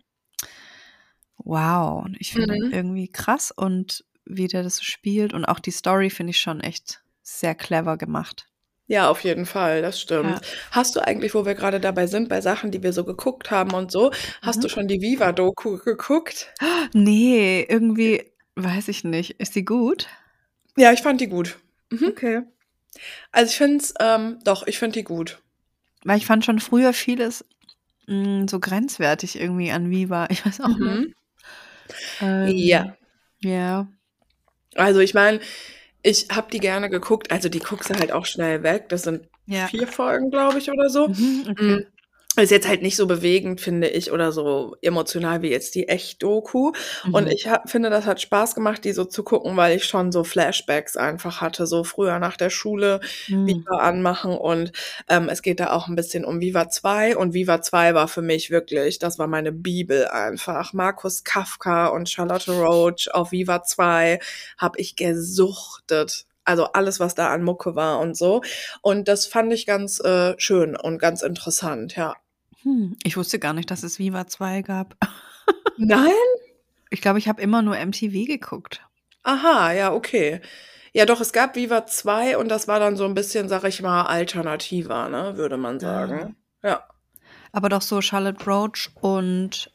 [SPEAKER 3] wow, ich finde den irgendwie krass und wie der das so spielt und auch die Story finde ich schon echt sehr clever gemacht.
[SPEAKER 2] Ja, auf jeden Fall, das stimmt.
[SPEAKER 3] Ja.
[SPEAKER 2] Hast du eigentlich, wo wir gerade dabei sind, bei Sachen, die wir so geguckt haben und so, hast du schon die Viva-Doku geguckt?
[SPEAKER 3] Nee, irgendwie weiß ich nicht. Ist die gut?
[SPEAKER 2] Ja, ich fand die gut.
[SPEAKER 3] Okay.
[SPEAKER 2] Also ich finde es, ich finde die gut.
[SPEAKER 3] Weil ich fand schon früher vieles so grenzwertig irgendwie an Viva. Ich weiß auch nicht.
[SPEAKER 2] Ja.
[SPEAKER 3] Ja.
[SPEAKER 2] Also ich meine, ich habe die gerne geguckt. Also die guckst du halt auch schnell weg. Das sind 4 Folgen, glaube ich, oder so.
[SPEAKER 3] Okay.
[SPEAKER 2] Ist jetzt halt nicht so bewegend, finde ich, oder so emotional wie jetzt die Echt-Doku. Und ich finde, das hat Spaß gemacht, die so zu gucken, weil ich schon so Flashbacks einfach hatte, so früher nach der Schule Viva anmachen. Und es geht da auch ein bisschen um Viva 2. Und Viva 2 war für mich wirklich, das war meine Bibel einfach. Markus Kafka und Charlotte Roach auf Viva 2 habe ich gesuchtet. Also alles, was da an Mucke war und so. Und das fand ich ganz schön und ganz interessant, ja.
[SPEAKER 3] Ich wusste gar nicht, dass es Viva 2 gab.
[SPEAKER 2] Nein?
[SPEAKER 3] Ich glaube, ich habe immer nur MTV geguckt.
[SPEAKER 2] Aha, ja, okay. Ja, doch, es gab Viva 2 und das war dann so ein bisschen, sag ich mal, alternativer, ne, würde man sagen. Ja.
[SPEAKER 3] Aber doch so Charlotte Roach und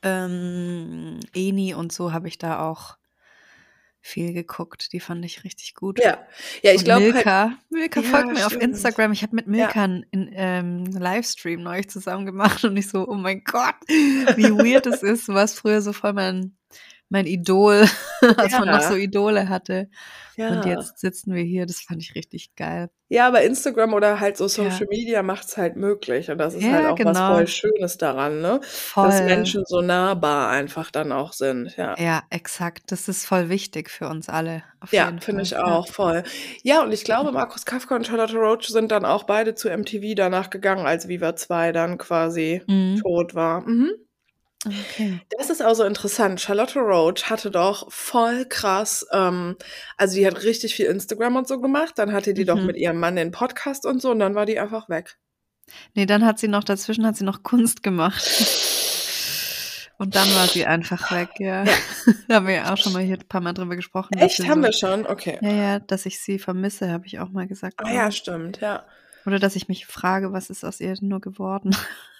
[SPEAKER 3] Eni und so habe ich da auch viel geguckt. Die fand ich richtig gut.
[SPEAKER 2] Ja, ich glaube
[SPEAKER 3] Milka. Milka
[SPEAKER 2] Ja,
[SPEAKER 3] folgt mir auf
[SPEAKER 2] stimmt.
[SPEAKER 3] Instagram. Ich habe mit Milka einen Livestream neulich zusammen gemacht und ich so, oh mein Gott, wie weird es ist. Du warst früher so voll mein Idol, als man noch so Idole hatte.
[SPEAKER 2] Ja.
[SPEAKER 3] Und jetzt sitzen wir hier. Das fand ich richtig geil.
[SPEAKER 2] Ja, aber Instagram oder halt so Social Media macht's halt möglich und das ist halt auch was voll Schönes daran, ne?
[SPEAKER 3] Voll.
[SPEAKER 2] Dass Menschen so nahbar einfach dann auch sind, ja.
[SPEAKER 3] Ja, exakt. Das ist voll wichtig für uns alle. Auf
[SPEAKER 2] Ja,
[SPEAKER 3] jeden
[SPEAKER 2] finde
[SPEAKER 3] Fall.
[SPEAKER 2] ich auch, voll. Ja, und ich glaube, Markus Kafka und Charlotte Roach sind dann auch beide zu MTV danach gegangen, als Viva 2 dann quasi tot war.
[SPEAKER 3] Okay.
[SPEAKER 2] Das ist auch so interessant. Charlotte Roach hatte doch voll krass, also die hat richtig viel Instagram und so gemacht, dann hatte die doch mit ihrem Mann den Podcast und so und dann war die einfach weg.
[SPEAKER 3] Nee, dann hat sie noch noch Kunst gemacht. Und dann war sie einfach weg, ja. Da haben wir ja auch schon mal hier ein paar Mal drüber gesprochen.
[SPEAKER 2] Echt? Haben wir schon? Okay.
[SPEAKER 3] Ja, dass ich sie vermisse, habe ich auch mal gesagt.
[SPEAKER 2] Ah ja, stimmt, ja.
[SPEAKER 3] Oder dass ich mich frage, was ist aus ihr nur geworden?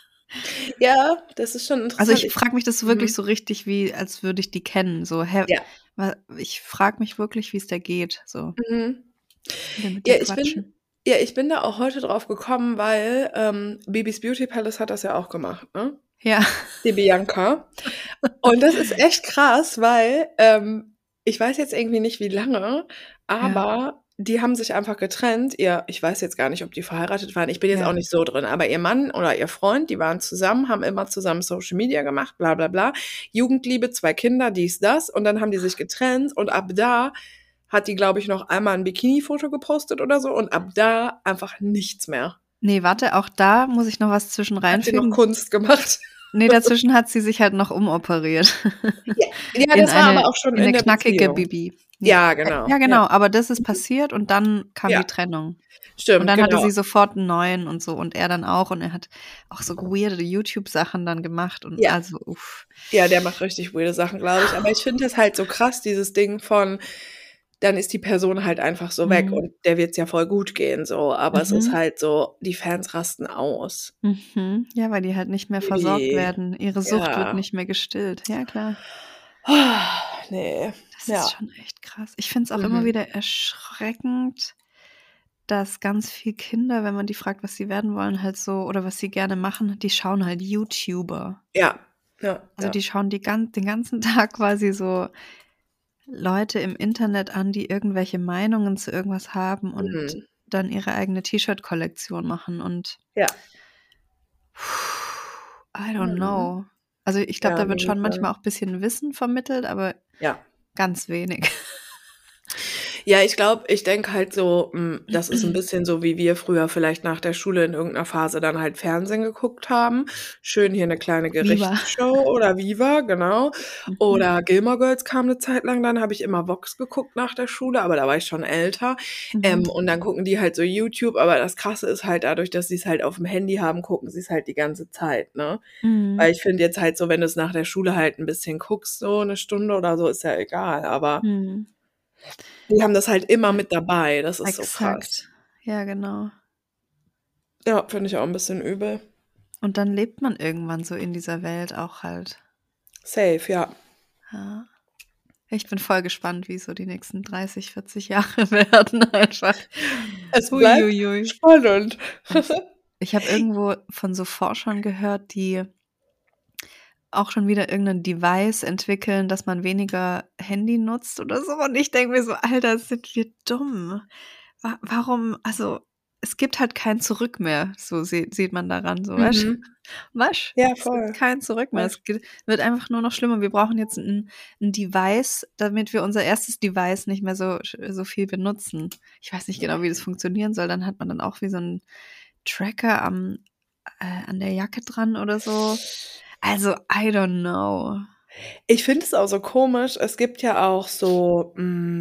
[SPEAKER 2] Ja, das ist schon interessant.
[SPEAKER 3] Also ich frage mich das wirklich so richtig, wie als würde ich die kennen. So, ich frage mich wirklich, wie es der geht. So.
[SPEAKER 2] Ja, Ja, ich bin da auch heute drauf gekommen, weil Bibis Beauty Palace hat das ja auch gemacht, ne?
[SPEAKER 3] Ja.
[SPEAKER 2] Die Bianca. Und das ist echt krass, weil ich weiß jetzt irgendwie nicht, wie lange, aber die haben sich einfach getrennt. Ich weiß jetzt gar nicht, ob die verheiratet waren. Ich bin jetzt
[SPEAKER 3] Ja.
[SPEAKER 2] auch nicht so drin. Aber ihr Mann oder ihr Freund, die waren zusammen, haben immer zusammen Social Media gemacht, bla bla bla. Jugendliebe, 2 Kinder, dies, das. Und dann haben die sich getrennt. Und ab da hat die, glaube ich, noch einmal ein Bikini-Foto gepostet oder so. Und ab da einfach nichts mehr.
[SPEAKER 3] Nee, warte, auch da muss ich noch was zwischen
[SPEAKER 2] Hat sie noch
[SPEAKER 3] reinfügen.
[SPEAKER 2] Kunst gemacht.
[SPEAKER 3] Nee, dazwischen hat sie sich halt noch umoperiert.
[SPEAKER 2] Ja,
[SPEAKER 3] In
[SPEAKER 2] das war
[SPEAKER 3] eine,
[SPEAKER 2] aber auch schon
[SPEAKER 3] in
[SPEAKER 2] in
[SPEAKER 3] eine
[SPEAKER 2] der
[SPEAKER 3] knackige
[SPEAKER 2] Beziehung.
[SPEAKER 3] Bibi. Nee.
[SPEAKER 2] Ja, genau.
[SPEAKER 3] Ja, genau, aber das ist passiert und dann kam
[SPEAKER 2] Ja.
[SPEAKER 3] die Trennung.
[SPEAKER 2] Stimmt,
[SPEAKER 3] Und dann
[SPEAKER 2] genau.
[SPEAKER 3] hatte sie sofort einen neuen und so und er dann auch und er hat auch so weirde YouTube-Sachen dann gemacht und
[SPEAKER 2] Ja.
[SPEAKER 3] also uff.
[SPEAKER 2] Ja, der macht richtig weirde Sachen, glaube ich. Aber ich finde das halt so krass, dieses Ding von, dann ist die Person halt einfach so weg und der wird's ja voll gut gehen, so. Aber es ist halt so, die Fans rasten aus.
[SPEAKER 3] Mhm. Ja, weil die halt nicht mehr versorgt
[SPEAKER 2] Ui.
[SPEAKER 3] werden. Ihre Sucht wird
[SPEAKER 2] Ja.
[SPEAKER 3] nicht mehr gestillt. Ja, klar.
[SPEAKER 2] Nee.
[SPEAKER 3] Das
[SPEAKER 2] Ja.
[SPEAKER 3] ist schon echt krass. Ich finde es auch immer wieder erschreckend, dass ganz viele Kinder, wenn man die fragt, was sie werden wollen, halt so, oder was sie gerne machen, die schauen halt YouTuber.
[SPEAKER 2] Ja. Ja.
[SPEAKER 3] Also
[SPEAKER 2] ja.
[SPEAKER 3] die schauen den ganzen Tag quasi so Leute im Internet an, die irgendwelche Meinungen zu irgendwas haben und dann ihre eigene T-Shirt-Kollektion machen und
[SPEAKER 2] Ja.
[SPEAKER 3] I don't know. Also ich glaube,
[SPEAKER 2] Ja,
[SPEAKER 3] da wird
[SPEAKER 2] auf
[SPEAKER 3] schon
[SPEAKER 2] jeden
[SPEAKER 3] manchmal
[SPEAKER 2] Fall.
[SPEAKER 3] auch ein bisschen Wissen vermittelt, aber
[SPEAKER 2] Ja.
[SPEAKER 3] ganz wenig.
[SPEAKER 2] Ja, ich denke halt so, das ist ein bisschen so, wie wir früher vielleicht nach der Schule in irgendeiner Phase dann halt Fernsehen geguckt haben. Schön hier eine kleine
[SPEAKER 3] Viva.
[SPEAKER 2] Gerichtsshow oder Viva, genau. Oder Gilmore Girls kam eine Zeit lang, dann habe ich immer Vox geguckt nach der Schule, aber da war ich schon älter. Und dann gucken die halt so YouTube, aber das Krasse ist halt dadurch, dass sie's halt aufm Handy haben, gucken sie's halt die ganze Zeit, ne? Weil ich finde jetzt halt so, wenn du's nach der Schule halt ein bisschen guckst, so eine Stunde oder so, ist ja egal, aber die haben das halt immer mit dabei. Das ist so krass.
[SPEAKER 3] Exakt. Ja, genau.
[SPEAKER 2] Ja, finde ich auch ein bisschen übel.
[SPEAKER 3] Und dann lebt man irgendwann so in dieser Welt auch halt.
[SPEAKER 2] Safe, ja.
[SPEAKER 3] Ja. Ich bin voll gespannt, wie so die nächsten 30, 40 Jahre werden einfach.
[SPEAKER 2] Es bleibt
[SPEAKER 3] Uiuiui.
[SPEAKER 2] spannend.
[SPEAKER 3] Ich habe irgendwo von so Forschern gehört, die auch schon wieder irgendein Device entwickeln, dass man weniger Handy nutzt oder so. Und ich denke mir so, Alter, sind wir dumm. Warum, also es gibt halt kein Zurück mehr, so sieht man daran, so, weißt du?
[SPEAKER 2] Ja,
[SPEAKER 3] Es
[SPEAKER 2] voll.
[SPEAKER 3] gibt kein Zurück mehr. Es wird einfach nur noch schlimmer. Wir brauchen jetzt ein Device, damit wir unser erstes Device nicht mehr so viel benutzen. Ich weiß nicht genau, wie das funktionieren soll. Dann hat man dann auch wie so einen Tracker an der Jacke dran oder so. Also, I don't know.
[SPEAKER 2] Ich finde es auch so komisch. Es gibt ja auch so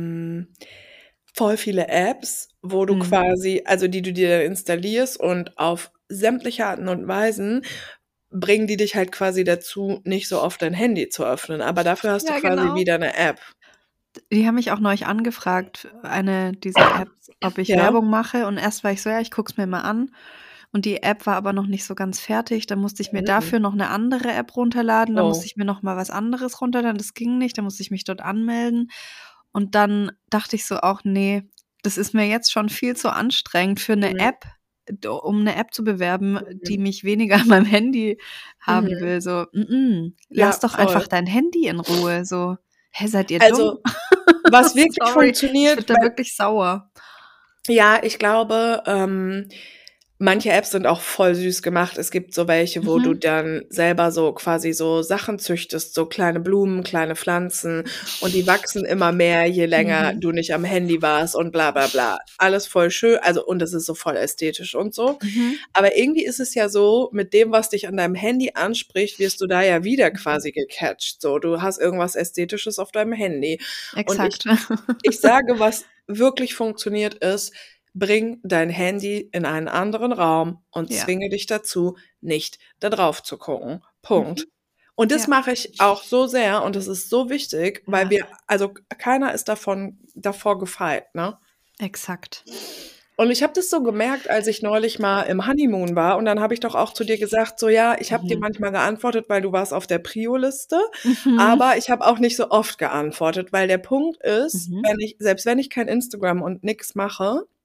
[SPEAKER 2] voll viele Apps, wo du quasi, also die du dir installierst und auf sämtliche Arten und Weisen bringen die dich halt quasi dazu, nicht so oft dein Handy zu öffnen. Aber dafür hast du
[SPEAKER 3] Ja,
[SPEAKER 2] quasi
[SPEAKER 3] genau.
[SPEAKER 2] wieder eine App.
[SPEAKER 3] Die haben mich auch neulich angefragt, eine dieser Apps, ob ich
[SPEAKER 2] Ja.
[SPEAKER 3] Werbung mache. Und erst war ich so, ja, ich guck's mir mal an. Und die App war aber noch nicht so ganz fertig. Da musste ich mir dafür noch eine andere App runterladen. Dann musste ich mir noch mal was anderes runterladen. Das ging nicht. Da musste ich mich dort anmelden. Und dann dachte ich so auch, nee, das ist mir jetzt schon viel zu anstrengend für eine App, um eine App zu bewerben, die mich weniger an meinem Handy haben will. So, lass doch
[SPEAKER 2] voll.
[SPEAKER 3] einfach dein Handy in Ruhe. So, hä, seid ihr
[SPEAKER 2] Also,
[SPEAKER 3] dumm?
[SPEAKER 2] was wirklich
[SPEAKER 3] Sorry,
[SPEAKER 2] funktioniert,
[SPEAKER 3] ich bin da wirklich sauer.
[SPEAKER 2] ja, ich glaube, manche Apps sind auch voll süß gemacht. Es gibt so welche, wo du dann selber so quasi so Sachen züchtest, so kleine Blumen, kleine Pflanzen und die wachsen immer mehr, je länger du nicht am Handy warst und bla bla bla. Alles voll schön, also und es ist so voll ästhetisch und so. Aber irgendwie ist es ja so, mit dem, was dich an deinem Handy anspricht, wirst du da ja wieder quasi gecatcht. So, du hast irgendwas Ästhetisches auf deinem Handy.
[SPEAKER 3] Exakt.
[SPEAKER 2] Und ich sage, was wirklich funktioniert ist, bring dein Handy in einen anderen Raum und zwinge dich dazu, nicht da drauf zu gucken. Punkt. Und das mache ich auch so sehr und das ist so wichtig, weil also keiner ist davor gefeit, ne?
[SPEAKER 3] Exakt.
[SPEAKER 2] Und ich habe das so gemerkt, als ich neulich mal im Honeymoon war und dann habe ich doch auch zu dir gesagt, so ja, ich habe dir manchmal geantwortet, weil du warst auf der Prio-Liste, aber ich habe auch nicht so oft geantwortet, weil der Punkt ist, selbst wenn ich kein Instagram und nix mache,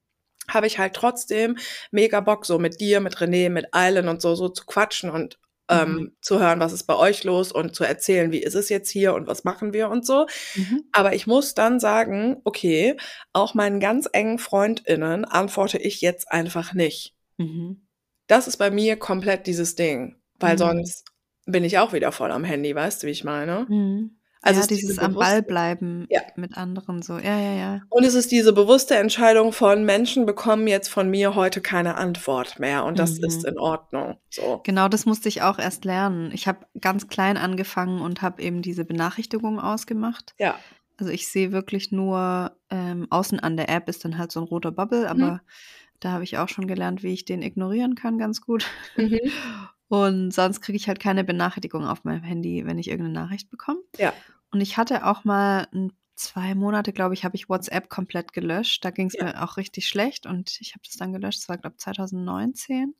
[SPEAKER 2] habe ich halt trotzdem mega Bock, so mit dir, mit René, mit Eilen und so zu quatschen und zu hören, was ist bei euch los und zu erzählen, wie ist es jetzt hier und was machen wir und so.
[SPEAKER 3] Mhm.
[SPEAKER 2] Aber ich muss dann sagen, okay, auch meinen ganz engen FreundInnen antworte ich jetzt einfach nicht.
[SPEAKER 3] Mhm.
[SPEAKER 2] Das ist bei mir komplett dieses Ding, weil
[SPEAKER 3] Mhm.
[SPEAKER 2] sonst bin ich auch wieder voll am Handy, weißt du, wie ich meine?
[SPEAKER 3] Mhm.
[SPEAKER 2] Also
[SPEAKER 3] Ja,
[SPEAKER 2] es ist diese
[SPEAKER 3] dieses am Ball
[SPEAKER 2] bewusste,
[SPEAKER 3] bleiben
[SPEAKER 2] ja.
[SPEAKER 3] mit anderen so. Ja.
[SPEAKER 2] Und es ist diese bewusste Entscheidung von Menschen bekommen jetzt von mir heute keine Antwort mehr und das ist in Ordnung. So.
[SPEAKER 3] Genau, das musste ich auch erst lernen. Ich habe ganz klein angefangen und habe eben diese Benachrichtigungen ausgemacht.
[SPEAKER 2] Ja.
[SPEAKER 3] Also ich sehe wirklich nur, außen an der App ist dann halt so ein roter Bubble, aber da habe ich auch schon gelernt, wie ich den ignorieren kann, ganz gut.
[SPEAKER 2] Mhm.
[SPEAKER 3] Und sonst kriege ich halt keine Benachrichtigung auf meinem Handy, wenn ich irgendeine Nachricht bekomme.
[SPEAKER 2] Ja.
[SPEAKER 3] Und ich hatte auch mal 2 Monate, glaube ich, habe ich WhatsApp komplett gelöscht. Da ging es
[SPEAKER 2] Ja.
[SPEAKER 3] mir auch richtig schlecht und ich habe das dann gelöscht. Das war, glaube ich, 2019.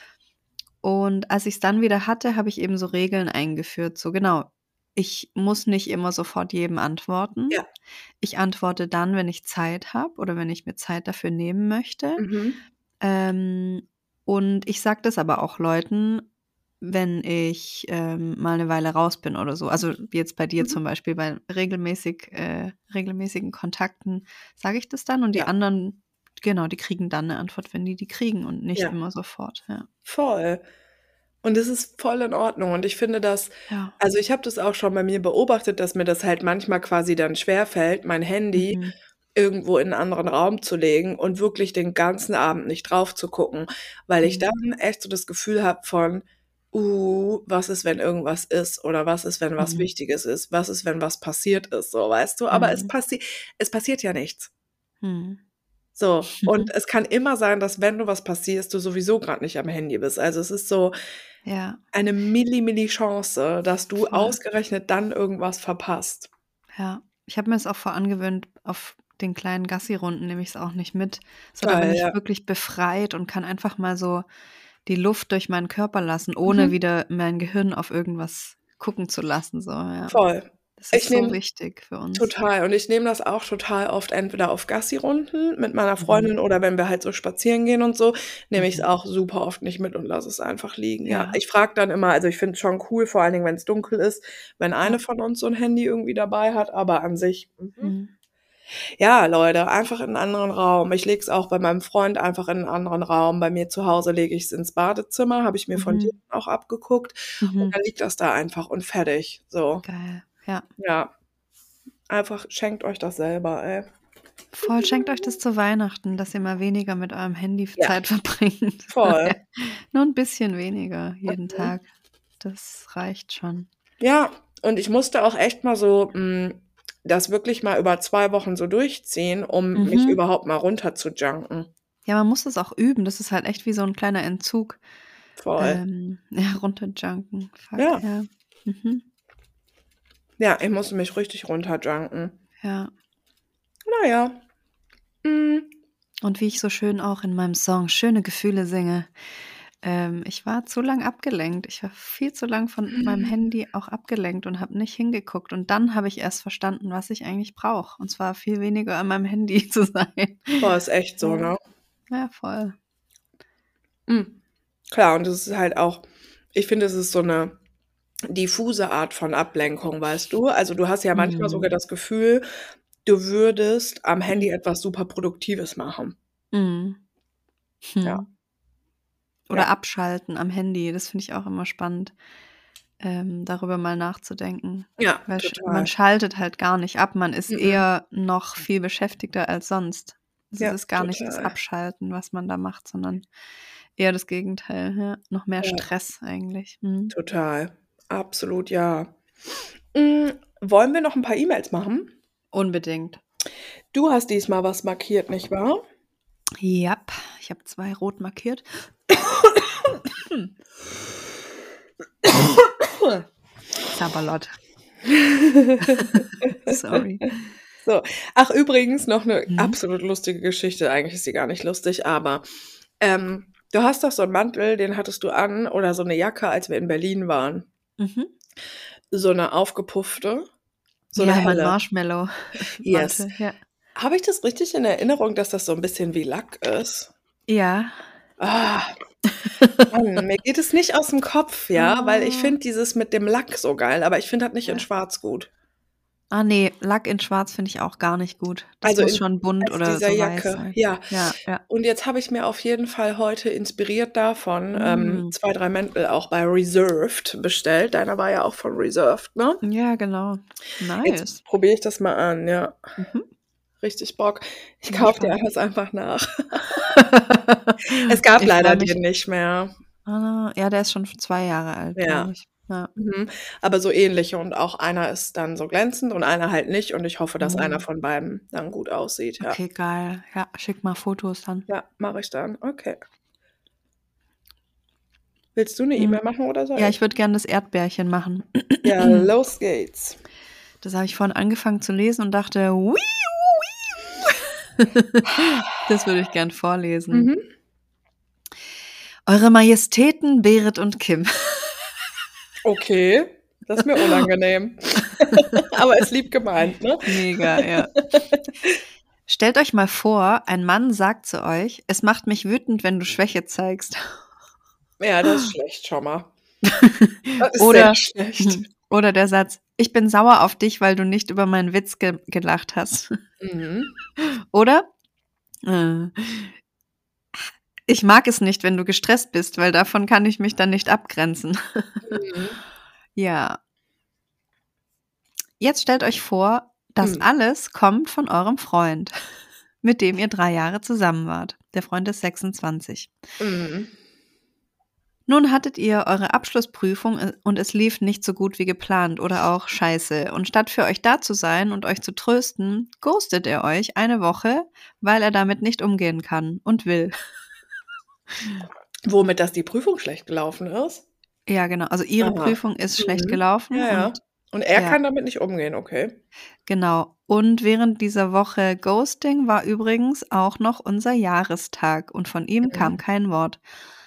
[SPEAKER 3] Und als ich es dann wieder hatte, habe ich eben so Regeln eingeführt. So genau, ich muss nicht immer sofort jedem antworten.
[SPEAKER 2] Ja.
[SPEAKER 3] Ich antworte dann, wenn ich Zeit habe oder wenn ich mir Zeit dafür nehmen möchte.
[SPEAKER 2] Mhm.
[SPEAKER 3] Und ich sage das aber auch Leuten, wenn ich mal eine Weile raus bin oder so. Also wie jetzt bei dir zum Beispiel, bei regelmäßigen Kontakten sage ich das dann und die
[SPEAKER 2] Ja.
[SPEAKER 3] anderen, genau, die kriegen dann eine Antwort, wenn die kriegen und nicht
[SPEAKER 2] Ja.
[SPEAKER 3] immer sofort. Ja.
[SPEAKER 2] Voll. Und das ist voll in Ordnung. Und ich finde das,
[SPEAKER 3] Ja.
[SPEAKER 2] also ich habe das auch schon bei mir beobachtet, dass mir das halt manchmal quasi dann schwerfällt, mein Handy irgendwo in einen anderen Raum zu legen und wirklich den ganzen Abend nicht drauf zu gucken, weil ich dann echt so das Gefühl habe von, was ist, wenn irgendwas ist oder was ist, wenn was Wichtiges ist, was ist, wenn was passiert ist, so, weißt du? Aber es passiert ja nichts.
[SPEAKER 3] Mhm.
[SPEAKER 2] So, und es kann immer sein, dass wenn du was passierst, du sowieso gerade nicht am Handy bist. Also es ist so
[SPEAKER 3] Ja,
[SPEAKER 2] eine Milli-Chance, dass du
[SPEAKER 3] voll.
[SPEAKER 2] ausgerechnet dann irgendwas verpasst.
[SPEAKER 3] Ja. Ich habe mir das auch vorangewöhnt, auf den kleinen Gassi-Runden nehme ich es auch nicht mit. So, da bin
[SPEAKER 2] Geil,
[SPEAKER 3] ich
[SPEAKER 2] ja.
[SPEAKER 3] wirklich befreit und kann einfach mal so die Luft durch meinen Körper lassen, ohne wieder mein Gehirn auf irgendwas gucken zu lassen. So, ja.
[SPEAKER 2] Voll.
[SPEAKER 3] Das
[SPEAKER 2] Ich
[SPEAKER 3] ist so
[SPEAKER 2] nehme
[SPEAKER 3] wichtig für uns.
[SPEAKER 2] total und ich nehme das auch total oft entweder auf Gassi-Runden mit meiner Freundin oder wenn wir halt so spazieren gehen und so, nehme ich es auch super oft nicht mit und lasse es einfach liegen. Ja,
[SPEAKER 3] Ja.
[SPEAKER 2] ich frage dann immer, also ich finde es schon cool, vor allen Dingen, wenn es dunkel ist, wenn eine von uns so ein Handy irgendwie dabei hat, aber an sich, ja, Leute, einfach in einen anderen Raum. Ich lege es auch bei meinem Freund einfach in einen anderen Raum. Bei mir zu Hause lege ich es ins Badezimmer, habe ich mir von dir auch abgeguckt und dann liegt das da einfach und fertig. So,
[SPEAKER 3] Geil. Ja.
[SPEAKER 2] ja. Einfach schenkt euch das selber, ey.
[SPEAKER 3] Voll, schenkt euch das zu Weihnachten, dass ihr mal weniger mit eurem Handy
[SPEAKER 2] Ja.
[SPEAKER 3] Zeit verbringt.
[SPEAKER 2] Voll.
[SPEAKER 3] Nur ein bisschen weniger jeden Tag. Das reicht schon.
[SPEAKER 2] Ja, und ich musste auch echt mal so das wirklich mal über 2 Wochen so durchziehen, um mich überhaupt mal runter zu junken.
[SPEAKER 3] Ja, man muss das auch üben. Das ist halt echt wie so ein kleiner Entzug.
[SPEAKER 2] Voll.
[SPEAKER 3] Ja, runterjunken. Fuck,
[SPEAKER 2] Ja.
[SPEAKER 3] ja.
[SPEAKER 2] Ja, ich musste mich richtig runterjunken.
[SPEAKER 3] Ja.
[SPEAKER 2] Naja.
[SPEAKER 3] Und wie ich so schön auch in meinem Song Schöne Gefühle singe. Ich war zu lang abgelenkt. Ich war viel zu lang von meinem Handy auch abgelenkt und habe nicht hingeguckt. Und dann habe ich erst verstanden, was ich eigentlich brauche. Und zwar viel weniger an meinem Handy zu sein.
[SPEAKER 2] Boah, ist echt so, ne?
[SPEAKER 3] Ja, voll.
[SPEAKER 2] Klar, und das ist halt auch, ich finde, es ist so eine diffuse Art von Ablenkung, weißt du? Also du hast ja manchmal sogar das Gefühl, du würdest am Handy etwas super Produktives machen. Ja.
[SPEAKER 3] Oder
[SPEAKER 2] Ja.
[SPEAKER 3] abschalten am Handy. Das finde ich auch immer spannend, darüber mal nachzudenken.
[SPEAKER 2] Ja,
[SPEAKER 3] Weil
[SPEAKER 2] total.
[SPEAKER 3] man schaltet halt gar nicht ab. Man ist eher noch viel beschäftigter als sonst. Also
[SPEAKER 2] Ja,
[SPEAKER 3] es ist gar nicht das
[SPEAKER 2] total.
[SPEAKER 3] Abschalten, was man da macht, sondern eher das Gegenteil. Ja. Noch mehr
[SPEAKER 2] Ja.
[SPEAKER 3] Stress eigentlich.
[SPEAKER 2] Total. Absolut, ja. Wollen wir noch ein paar E-Mails machen?
[SPEAKER 3] Unbedingt.
[SPEAKER 2] Du hast diesmal was markiert, nicht wahr?
[SPEAKER 3] Ja, ich habe 2 rot markiert. Sabalot. Sorry.
[SPEAKER 2] So. Ach, übrigens noch eine absolut lustige Geschichte. Eigentlich ist sie gar nicht lustig, aber du hast doch so einen Mantel, den hattest du an, oder so eine Jacke, als wir in Berlin waren. So eine aufgepuffte, so eine
[SPEAKER 3] Ja, mein
[SPEAKER 2] helle.
[SPEAKER 3] Marshmallow.
[SPEAKER 2] Yes.
[SPEAKER 3] Ja.
[SPEAKER 2] Habe ich das richtig in Erinnerung, dass das so ein bisschen wie Lack ist?
[SPEAKER 3] Ja.
[SPEAKER 2] Ah, Mann, mir geht es nicht aus dem Kopf, ja, weil ich finde dieses mit dem Lack so geil, aber ich finde das nicht in
[SPEAKER 3] Ja.
[SPEAKER 2] schwarz gut.
[SPEAKER 3] Ah nee, Lack in schwarz finde ich auch gar nicht gut. Das
[SPEAKER 2] Also
[SPEAKER 3] muss
[SPEAKER 2] in
[SPEAKER 3] schon bunt
[SPEAKER 2] als
[SPEAKER 3] oder
[SPEAKER 2] dieser
[SPEAKER 3] so weiß
[SPEAKER 2] Jacke,
[SPEAKER 3] sein.
[SPEAKER 2] ja.
[SPEAKER 3] Ja, ja.
[SPEAKER 2] Und jetzt habe ich mir auf jeden Fall heute inspiriert davon,
[SPEAKER 3] Mm.
[SPEAKER 2] 2, 3 Mäntel auch bei Reserved bestellt. Deiner war ja auch von Reserved, ne?
[SPEAKER 3] Ja, genau. Nice.
[SPEAKER 2] Jetzt probiere ich das mal an, ja.
[SPEAKER 3] Mhm.
[SPEAKER 2] Richtig Bock. Ich
[SPEAKER 3] Bin
[SPEAKER 2] kaufe dir
[SPEAKER 3] gespannt.
[SPEAKER 2] alles einfach nach. Es gab
[SPEAKER 3] Ich
[SPEAKER 2] leider
[SPEAKER 3] freu mich.
[SPEAKER 2] den nicht mehr.
[SPEAKER 3] Ah, ja, der ist schon 2 Jahre alt,
[SPEAKER 2] Ja.
[SPEAKER 3] glaube ich. Ja.
[SPEAKER 2] Mhm. Aber so ähnliche und auch einer ist dann so glänzend und einer halt nicht und ich hoffe, dass einer von beiden dann gut aussieht, ja.
[SPEAKER 3] Okay, geil. Ja, schick mal Fotos dann.
[SPEAKER 2] Ja, mache ich dann. Okay. Willst du 'ne E-Mail machen oder soll
[SPEAKER 3] Ja,
[SPEAKER 2] ich?
[SPEAKER 3] ich würde gerne das Erdbärchen machen.
[SPEAKER 2] Ja, los geht's.
[SPEAKER 3] Das habe ich vorhin angefangen zu lesen und dachte, wiu, wiu. Das würde ich gern vorlesen.
[SPEAKER 2] Mhm.
[SPEAKER 3] Eure Majestäten Berit und Kim.
[SPEAKER 2] Okay, das ist mir unangenehm. Aber ist lieb gemeint, ne?
[SPEAKER 3] Mega, ja. Stellt euch mal vor, ein Mann sagt zu euch, es macht mich wütend, wenn du Schwäche zeigst.
[SPEAKER 2] Ja, das ist schlecht schon mal. Das ist
[SPEAKER 3] Oder,
[SPEAKER 2] sehr schlecht.
[SPEAKER 3] oder der Satz, ich bin sauer auf dich, weil du nicht über meinen Witz gelacht hast.
[SPEAKER 2] Mhm.
[SPEAKER 3] Oder? Ich mag es nicht, wenn du gestresst bist, weil davon kann ich mich dann nicht abgrenzen.
[SPEAKER 2] Mhm.
[SPEAKER 3] Ja. Jetzt stellt euch vor, das alles kommt von eurem Freund, mit dem ihr 3 Jahre zusammen wart. Der Freund ist 26.
[SPEAKER 2] Mhm.
[SPEAKER 3] Nun hattet ihr eure Abschlussprüfung und es lief nicht so gut wie geplant oder auch scheiße. Und statt für euch da zu sein und euch zu trösten, ghostet er euch eine Woche, weil er damit nicht umgehen kann und will.
[SPEAKER 2] Womit dass die Prüfung schlecht gelaufen ist?
[SPEAKER 3] Ja, genau. Also ihre
[SPEAKER 2] Aha.
[SPEAKER 3] Prüfung ist schlecht gelaufen.
[SPEAKER 2] Ja, ja. Und er
[SPEAKER 3] ja.
[SPEAKER 2] kann damit nicht umgehen, okay.
[SPEAKER 3] Genau. Und während dieser Woche Ghosting war übrigens auch noch unser Jahrestag und von ihm kam kein Wort.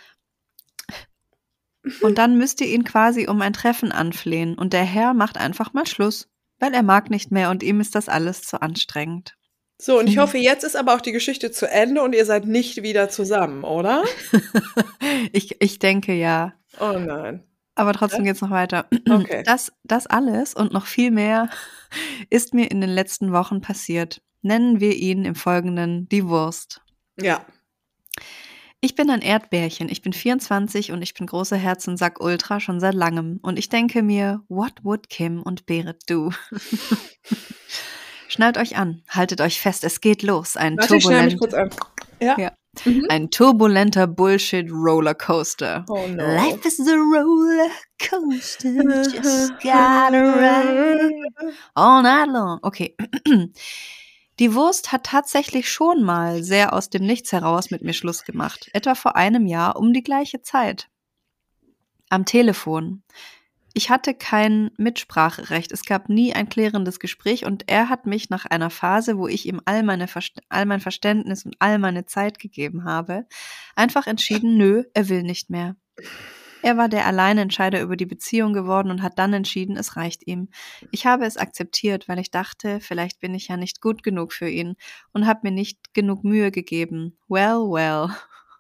[SPEAKER 3] Und dann müsst ihr ihn quasi um ein Treffen anflehen und der Herr macht einfach mal Schluss, weil er mag nicht mehr und ihm ist das alles zu anstrengend.
[SPEAKER 2] So, und ich hoffe, jetzt ist aber auch die Geschichte zu Ende und ihr seid nicht wieder zusammen, oder?
[SPEAKER 3] Ich denke ja.
[SPEAKER 2] Oh nein.
[SPEAKER 3] Aber trotzdem geht's noch weiter.
[SPEAKER 2] Okay.
[SPEAKER 3] Das alles und noch viel mehr ist mir in den letzten Wochen passiert. Nennen wir ihn im Folgenden die Wurst.
[SPEAKER 2] Ja.
[SPEAKER 3] Ich bin ein Erdbärchen, ich bin 24 und ich bin großer Herz und Sack Ultra schon seit langem. Und ich denke mir, what would Kim und Berit do? Schnallt euch an, haltet euch fest, es geht los.
[SPEAKER 2] Warte, ich schnell mich kurz an. Ja.
[SPEAKER 3] Ja. Ein turbulenter Bullshit-Rollercoaster.
[SPEAKER 2] Oh no.
[SPEAKER 3] Life is a rollercoaster, just gotta ride all night long. Okay. Die Wurst hat tatsächlich schon mal sehr aus dem Nichts heraus mit mir Schluss gemacht. Etwa vor einem Jahr um die gleiche Zeit. Am Telefon. Ich hatte kein Mitspracherecht. Es gab nie ein klärendes Gespräch und er hat mich nach einer Phase, wo ich ihm all mein Verständnis und all meine Zeit gegeben habe, einfach entschieden, nö, er will nicht mehr. Er war der Alleinentscheider über die Beziehung geworden und hat dann entschieden, es reicht ihm. Ich habe es akzeptiert, weil ich dachte, vielleicht bin ich ja nicht gut genug für ihn und habe mir nicht genug Mühe gegeben. Well, well.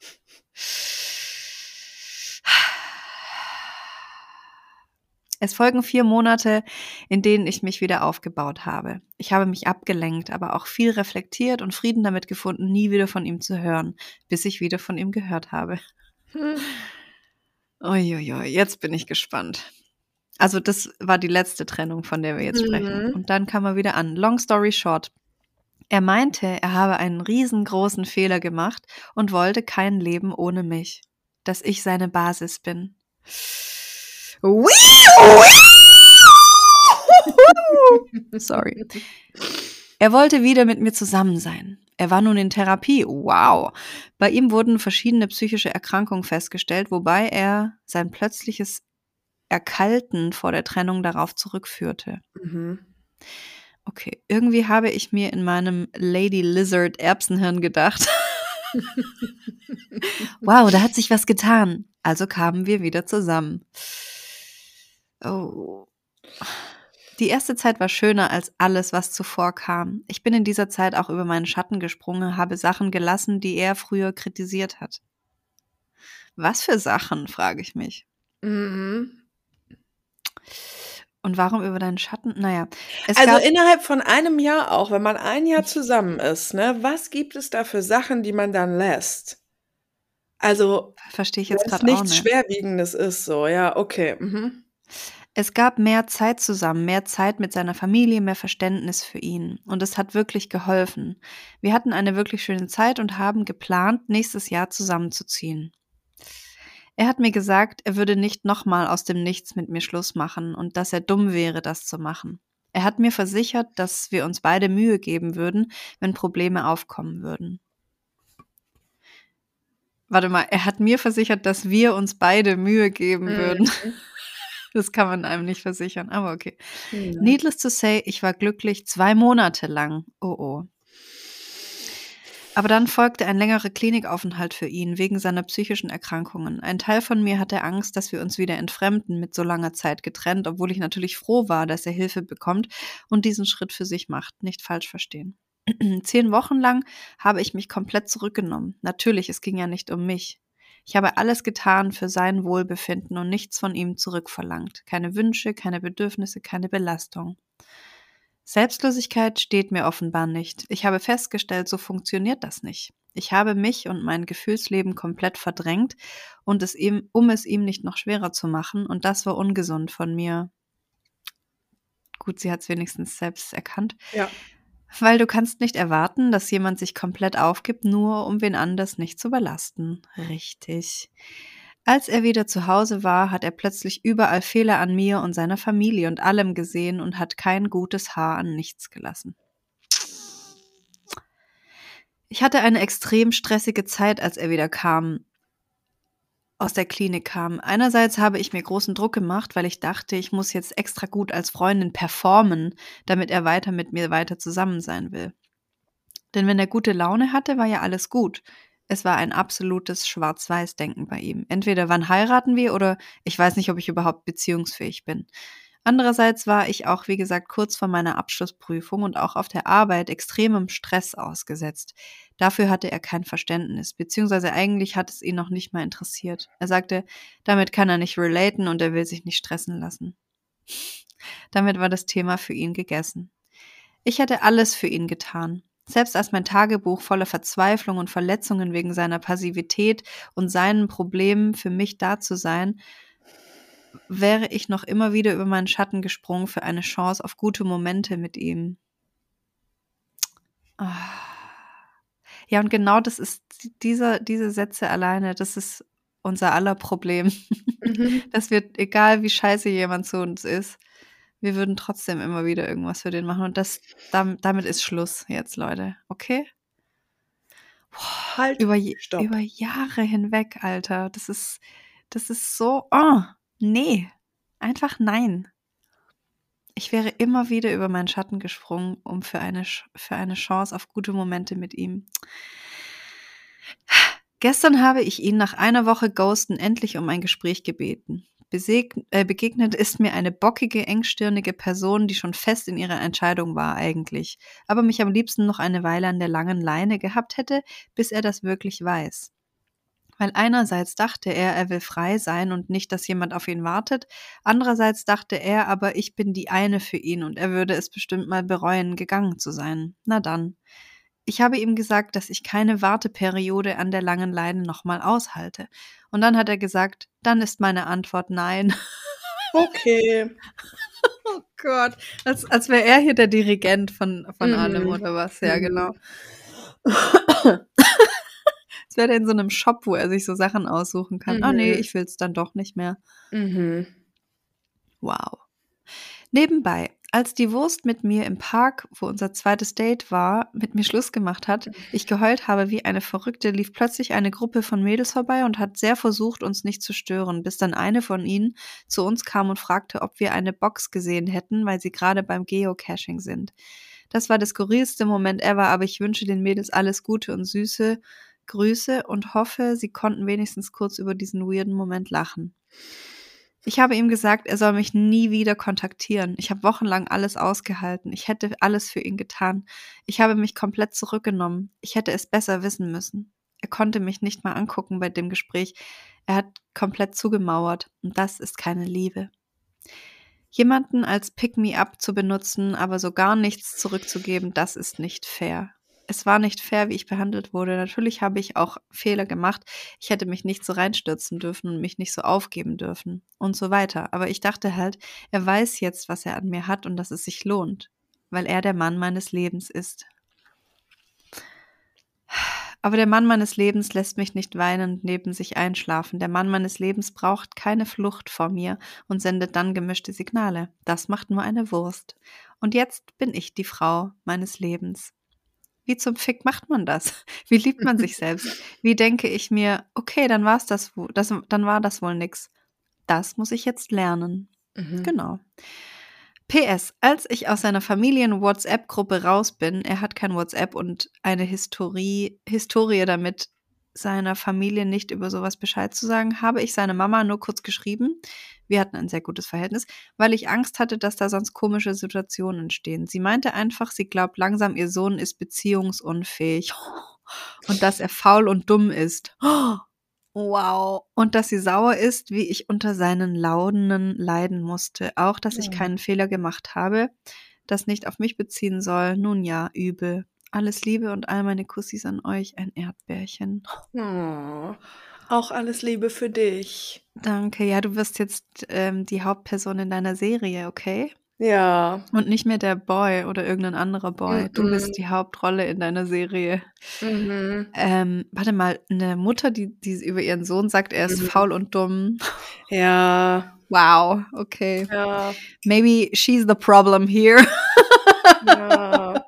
[SPEAKER 3] Es folgen 4 Monate, in denen ich mich wieder aufgebaut habe. Ich habe mich abgelenkt, aber auch viel reflektiert und Frieden damit gefunden, nie wieder von ihm zu hören, bis ich wieder von ihm gehört habe. Uiuiui, jetzt bin ich gespannt. Also das war die letzte Trennung, von der wir jetzt sprechen. Und dann kam er wieder an. Long story short. Er meinte, er habe einen riesengroßen Fehler gemacht und wollte kein Leben ohne mich. Dass ich seine Basis bin. Sorry. Er wollte wieder mit mir zusammen sein. Er war nun in Therapie. Wow. Bei ihm wurden verschiedene psychische Erkrankungen festgestellt, wobei er sein plötzliches Erkalten vor der Trennung darauf zurückführte. Okay, irgendwie habe ich mir in meinem Lady Lizard Erbsenhirn gedacht. Wow, da hat sich was getan. Also kamen wir wieder zusammen. Oh. Die erste Zeit war schöner als alles, was zuvor kam. Ich bin in dieser Zeit auch über meinen Schatten gesprungen, habe Sachen gelassen, die er früher kritisiert hat. Was für Sachen, frage ich mich.
[SPEAKER 2] Mhm.
[SPEAKER 3] Und warum über deinen Schatten? Naja,
[SPEAKER 2] Also innerhalb von einem Jahr auch, wenn man ein Jahr zusammen ist, ne, was gibt es da für Sachen, die man dann lässt? Also,
[SPEAKER 3] verstehe ich jetzt
[SPEAKER 2] wenn es
[SPEAKER 3] gerade auch
[SPEAKER 2] nichts
[SPEAKER 3] nicht.
[SPEAKER 2] Schwerwiegendes ist, so, ja, okay. Mhm.
[SPEAKER 3] Es gab mehr Zeit zusammen, mehr Zeit mit seiner Familie, mehr Verständnis für ihn. Und es hat wirklich geholfen. Wir hatten eine wirklich schöne Zeit und haben geplant, nächstes Jahr zusammenzuziehen. Er hat mir gesagt, er würde nicht nochmal aus dem Nichts mit mir Schluss machen und dass er dumm wäre, das zu machen. Er hat mir versichert, dass wir uns beide Mühe geben würden, wenn Probleme aufkommen würden. Warte mal, er hat mir versichert, dass wir uns beide Mühe geben würden. Das kann man einem nicht versichern, aber okay. Needless to say, ich war glücklich 2 Monate lang. Oh. Aber dann folgte ein längerer Klinikaufenthalt für ihn wegen seiner psychischen Erkrankungen. Ein Teil von mir hatte Angst, dass wir uns wieder entfremden, mit so langer Zeit getrennt, obwohl ich natürlich froh war, dass er Hilfe bekommt und diesen Schritt für sich macht. Nicht falsch verstehen. 10 Wochen lang habe ich mich komplett zurückgenommen. Natürlich, es ging ja nicht um mich. Ich habe alles getan für sein Wohlbefinden und nichts von ihm zurückverlangt. Keine Wünsche, keine Bedürfnisse, keine Belastung. Selbstlosigkeit steht mir offenbar nicht. Ich habe festgestellt, so funktioniert das nicht. Ich habe mich und mein Gefühlsleben komplett verdrängt und um es ihm nicht noch schwerer zu machen, und das war ungesund von mir. Gut, sie hat es wenigstens selbst erkannt.
[SPEAKER 2] Ja.
[SPEAKER 3] Weil du kannst nicht erwarten, dass jemand sich komplett aufgibt, nur um wen anders nicht zu belasten. Richtig. Als er wieder zu Hause war, hat er plötzlich überall Fehler an mir und seiner Familie und allem gesehen und hat kein gutes Haar an nichts gelassen. Ich hatte eine extrem stressige Zeit, als er wieder aus der Klinik kam. Einerseits habe ich mir großen Druck gemacht, weil ich dachte, ich muss jetzt extra gut als Freundin performen, damit er mit mir weiter zusammen sein will. Denn wenn er gute Laune hatte, war ja alles gut. Es war ein absolutes Schwarz-Weiß-Denken bei ihm. Entweder wann heiraten wir oder ich weiß nicht, ob ich überhaupt beziehungsfähig bin. Andererseits war ich auch, wie gesagt, kurz vor meiner Abschlussprüfung und auch auf der Arbeit extremem Stress ausgesetzt. Dafür hatte er kein Verständnis, beziehungsweise eigentlich hat es ihn noch nicht mal interessiert. Er sagte, damit kann er nicht relaten und er will sich nicht stressen lassen. Damit war das Thema für ihn gegessen. Ich hätte alles für ihn getan. Selbst als mein Tagebuch voller Verzweiflung und Verletzungen wegen seiner Passivität und seinen Problemen für mich da zu sein, wäre ich noch immer wieder über meinen Schatten gesprungen für eine Chance auf gute Momente mit ihm. Ja, und genau das ist diese Sätze alleine, das ist unser aller Problem. Dass wir, egal wie scheiße jemand zu uns ist, wir würden trotzdem immer wieder irgendwas für den machen. Und damit ist Schluss jetzt, Leute. Okay?
[SPEAKER 2] Halt,
[SPEAKER 3] Über
[SPEAKER 2] stopp.
[SPEAKER 3] Jahre hinweg, Alter. Das ist so, nee. Einfach nein. Ich wäre immer wieder über meinen Schatten gesprungen, um für eine Chance auf gute Momente mit ihm. Gestern habe ich ihn nach einer Woche Ghosten endlich um ein Gespräch gebeten. Begegnet ist mir eine bockige, engstirnige Person, die schon fest in ihrer Entscheidung war eigentlich, aber mich am liebsten noch eine Weile an der langen Leine gehabt hätte, bis er das wirklich weiß. Weil einerseits dachte er will frei sein und nicht, dass jemand auf ihn wartet, andererseits dachte er aber, ich bin die eine für ihn und er würde es bestimmt mal bereuen, gegangen zu sein. Na dann. Ich habe ihm gesagt, dass ich keine Warteperiode an der langen Leine nochmal aushalte. Und dann hat er gesagt, dann ist meine Antwort nein.
[SPEAKER 2] Okay.
[SPEAKER 3] Oh Gott, als wäre er hier der Dirigent von allem oder was. Ja, genau. Als wäre er in so einem Shop, wo er sich so Sachen aussuchen kann. Nee, ich will es dann doch nicht mehr. Wow. Nebenbei, als die Wurst mit mir im Park, wo unser zweites Date war, mit mir Schluss gemacht hat, ich geheult habe wie eine Verrückte, lief plötzlich eine Gruppe von Mädels vorbei und hat sehr versucht, uns nicht zu stören, bis dann eine von ihnen zu uns kam und fragte, ob wir eine Box gesehen hätten, weil sie gerade beim Geocaching sind. Das war der skurrilste Moment ever, aber ich wünsche den Mädels alles Gute und süße Grüße und hoffe, sie konnten wenigstens kurz über diesen weirden Moment lachen. Ich habe ihm gesagt, er soll mich nie wieder kontaktieren. Ich habe wochenlang alles ausgehalten. Ich hätte alles für ihn getan. Ich habe mich komplett zurückgenommen. Ich hätte es besser wissen müssen. Er konnte mich nicht mal angucken bei dem Gespräch. Er hat komplett zugemauert. Und das ist keine Liebe. Jemanden als Pick-me-up zu benutzen, aber so gar nichts zurückzugeben, das ist nicht fair. Es war nicht fair, wie ich behandelt wurde. Natürlich habe ich auch Fehler gemacht. Ich hätte mich nicht so reinstürzen dürfen und mich nicht so aufgeben dürfen und so weiter. Aber ich dachte halt, er weiß jetzt, was er an mir hat und dass es sich lohnt, weil er der Mann meines Lebens ist. Aber der Mann meines Lebens lässt mich nicht weinend neben sich einschlafen. Der Mann meines Lebens braucht keine Flucht vor mir und sendet dann gemischte Signale. Das macht nur eine Wurst. Und jetzt bin ich die Frau meines Lebens. Wie zum Fick macht man das? Wie liebt man sich selbst? Wie denke ich mir, okay, dann war das wohl nix. Das muss ich jetzt lernen. Genau. PS, als ich aus seiner Familien-WhatsApp-Gruppe raus bin, er hat kein WhatsApp und eine Historie damit, seiner Familie nicht über sowas Bescheid zu sagen, habe ich seine Mama nur kurz geschrieben. Wir hatten ein sehr gutes Verhältnis, weil ich Angst hatte, dass da sonst komische Situationen entstehen. Sie meinte einfach, sie glaubt langsam, ihr Sohn ist beziehungsunfähig und dass er faul und dumm ist. Wow. Und dass sie sauer ist, wie ich unter seinen Launen leiden musste. Auch, dass ich keinen Fehler gemacht habe, das nicht auf mich beziehen soll. Nun ja, übel. Alles Liebe und all meine Kussis an euch, ein Erdbärchen.
[SPEAKER 2] Oh, auch alles Liebe für dich.
[SPEAKER 3] Danke. Ja, du wirst jetzt die Hauptperson in deiner Serie, okay?
[SPEAKER 2] Ja.
[SPEAKER 3] Und nicht mehr der Boy oder irgendein anderer Boy. Du bist die Hauptrolle in deiner Serie. Warte mal, eine Mutter, die über ihren Sohn sagt, er ist faul und dumm.
[SPEAKER 2] Ja.
[SPEAKER 3] Wow, okay.
[SPEAKER 2] Ja.
[SPEAKER 3] Maybe she's the problem here.
[SPEAKER 2] Ja.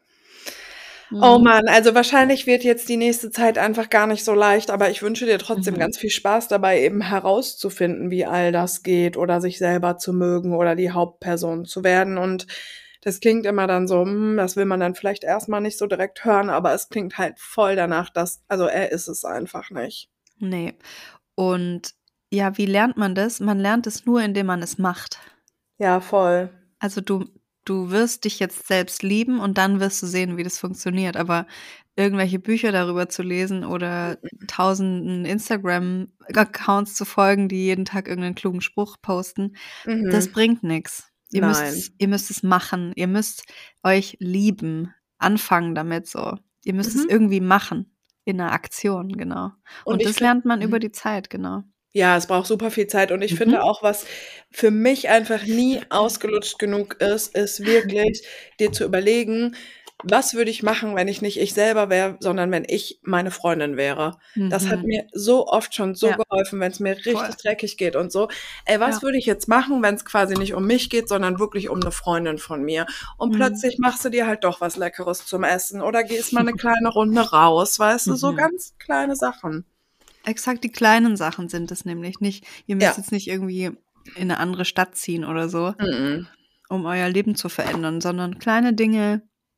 [SPEAKER 2] Oh Mann, also wahrscheinlich wird jetzt die nächste Zeit einfach gar nicht so leicht, aber ich wünsche dir trotzdem ganz viel Spaß dabei, eben herauszufinden, wie all das geht oder sich selber zu mögen oder die Hauptperson zu werden. Und das klingt immer dann so, das will man dann vielleicht erstmal nicht so direkt hören, aber es klingt halt voll danach, also er ist es einfach nicht.
[SPEAKER 3] Nee. Und ja, wie lernt man das? Man lernt es nur, indem man es macht.
[SPEAKER 2] Ja, voll.
[SPEAKER 3] Also du wirst dich jetzt selbst lieben und dann wirst du sehen, wie das funktioniert. Aber irgendwelche Bücher darüber zu lesen oder tausenden Instagram-Accounts zu folgen, die jeden Tag irgendeinen klugen Spruch posten, das bringt nichts. Ihr müsst es machen. Ihr müsst euch lieben. Anfangen damit so. Ihr müsst es irgendwie machen. In einer Aktion, genau. Und das lernt man über die Zeit, genau.
[SPEAKER 2] Ja, es braucht super viel Zeit und ich finde auch, was für mich einfach nie ausgelutscht genug ist wirklich dir zu überlegen, was würde ich machen, wenn ich nicht ich selber wäre, sondern wenn ich meine Freundin wäre. Das hat mir so oft schon so geholfen, wenn es mir richtig dreckig geht und so. Ey, was würde ich jetzt machen, wenn es quasi nicht um mich geht, sondern wirklich um eine Freundin von mir? Und plötzlich machst du dir halt doch was Leckeres zum Essen oder gehst mal eine kleine Runde raus, weißt du, so ganz kleine Sachen.
[SPEAKER 3] Exakt, die kleinen Sachen sind es nämlich nicht. Ihr müsst jetzt nicht irgendwie in eine andere Stadt ziehen oder so, um euer Leben zu verändern, sondern kleine Dinge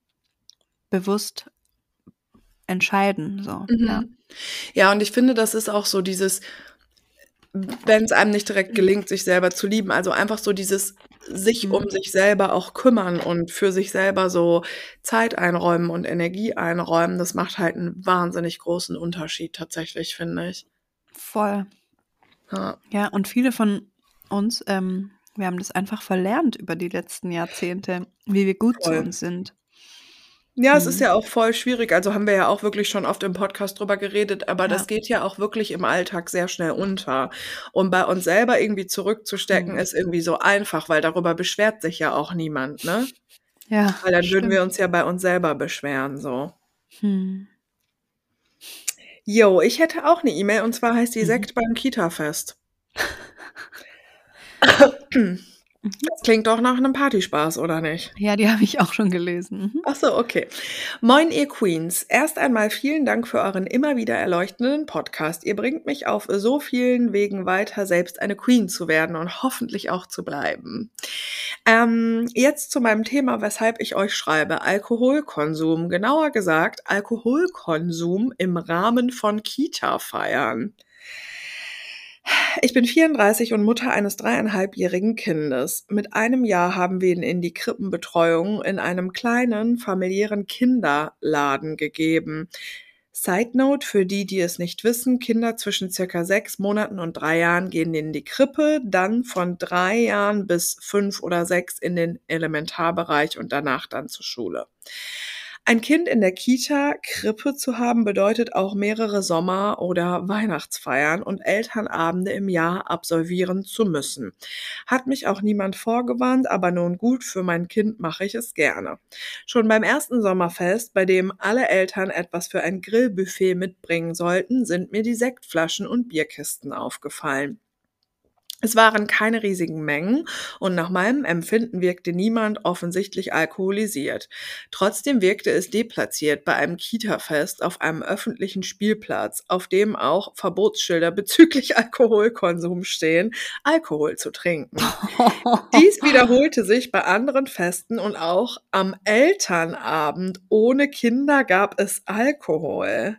[SPEAKER 3] bewusst entscheiden. So.
[SPEAKER 2] Ja, und ich finde, das ist auch so dieses, wenn es einem nicht direkt gelingt, sich selber zu lieben, also einfach so dieses sich um sich selber auch kümmern und für sich selber so Zeit einräumen und Energie einräumen, das macht halt einen wahnsinnig großen Unterschied tatsächlich, finde ich.
[SPEAKER 3] Voll. Ja, und viele von uns, wir haben das einfach verlernt über die letzten Jahrzehnte, wie wir gut zu uns sind.
[SPEAKER 2] Ja, es ist ja auch voll schwierig, also haben wir ja auch wirklich schon oft im Podcast drüber geredet, aber das geht ja auch wirklich im Alltag sehr schnell unter. Und bei uns selber irgendwie zurückzustecken, ist irgendwie so einfach, weil darüber beschwert sich ja auch niemand, ne?
[SPEAKER 3] Ja,
[SPEAKER 2] weil dann würden wir uns ja bei uns selber beschweren, so. Jo, ich hätte auch eine E-Mail und zwar heißt die Sekt beim Kita-Fest. Das klingt doch nach einem Partyspaß, oder nicht?
[SPEAKER 3] Ja, die habe ich auch schon gelesen.
[SPEAKER 2] Ach so, okay. Moin, ihr Queens. Erst einmal vielen Dank für euren immer wieder erleuchtenden Podcast. Ihr bringt mich auf so vielen Wegen weiter, selbst eine Queen zu werden und hoffentlich auch zu bleiben. Jetzt zu meinem Thema, weshalb ich euch schreibe. Alkoholkonsum. Genauer gesagt, Alkoholkonsum im Rahmen von Kita-Feiern. Ich bin 34 und Mutter eines 3,5-jährigen Kindes. Mit einem Jahr haben wir ihn in die Krippenbetreuung in einem kleinen familiären Kinderladen gegeben. Side Note für die, die es nicht wissen: Kinder zwischen circa 6 Monaten und 3 Jahren gehen in die Krippe, dann von 3 Jahren bis 5 oder 6 in den Elementarbereich und danach dann zur Schule. Ein Kind in der Kita, Krippe zu haben, bedeutet auch mehrere Sommer- oder Weihnachtsfeiern und Elternabende im Jahr absolvieren zu müssen. Hat mich auch niemand vorgewarnt, aber nun gut, für mein Kind mache ich es gerne. Schon beim ersten Sommerfest, bei dem alle Eltern etwas für ein Grillbuffet mitbringen sollten, sind mir die Sektflaschen und Bierkisten aufgefallen. Es waren keine riesigen Mengen und nach meinem Empfinden wirkte niemand offensichtlich alkoholisiert. Trotzdem wirkte es deplatziert, bei einem Kita-Fest auf einem öffentlichen Spielplatz, auf dem auch Verbotsschilder bezüglich Alkoholkonsum stehen, Alkohol zu trinken. Dies wiederholte sich bei anderen Festen und auch am Elternabend ohne Kinder gab es Alkohol.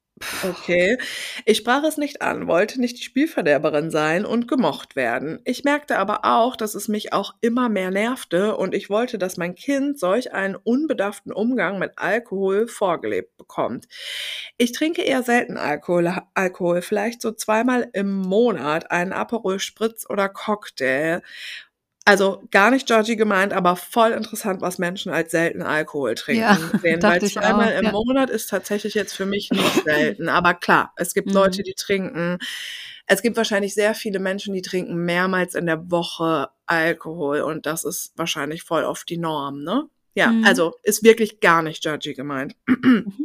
[SPEAKER 2] Okay. Ich sprach es nicht an, wollte nicht die Spielverderberin sein und gemocht werden. Ich merkte aber auch, dass es mich auch immer mehr nervte und ich wollte, dass mein Kind solch einen unbedachten Umgang mit Alkohol vorgelebt bekommt. Ich trinke eher selten Alkohol, vielleicht so 2-mal im Monat einen Aperol Spritz oder Cocktail. Also gar nicht judgy gemeint, aber voll interessant, was Menschen als selten Alkohol
[SPEAKER 3] Ja,
[SPEAKER 2] trinken sehen, weil
[SPEAKER 3] dachte ich
[SPEAKER 2] 2-mal
[SPEAKER 3] auch,
[SPEAKER 2] im
[SPEAKER 3] ja.
[SPEAKER 2] Monat ist tatsächlich jetzt für mich nicht selten. Aber klar, es gibt Leute,
[SPEAKER 3] Mhm.
[SPEAKER 2] die trinken. Es gibt wahrscheinlich sehr viele Menschen, die trinken mehrmals in der Woche Alkohol und das ist wahrscheinlich voll oft die Norm, ne? Ja,
[SPEAKER 3] Mhm.
[SPEAKER 2] also ist wirklich gar nicht judgy gemeint.
[SPEAKER 3] Mhm.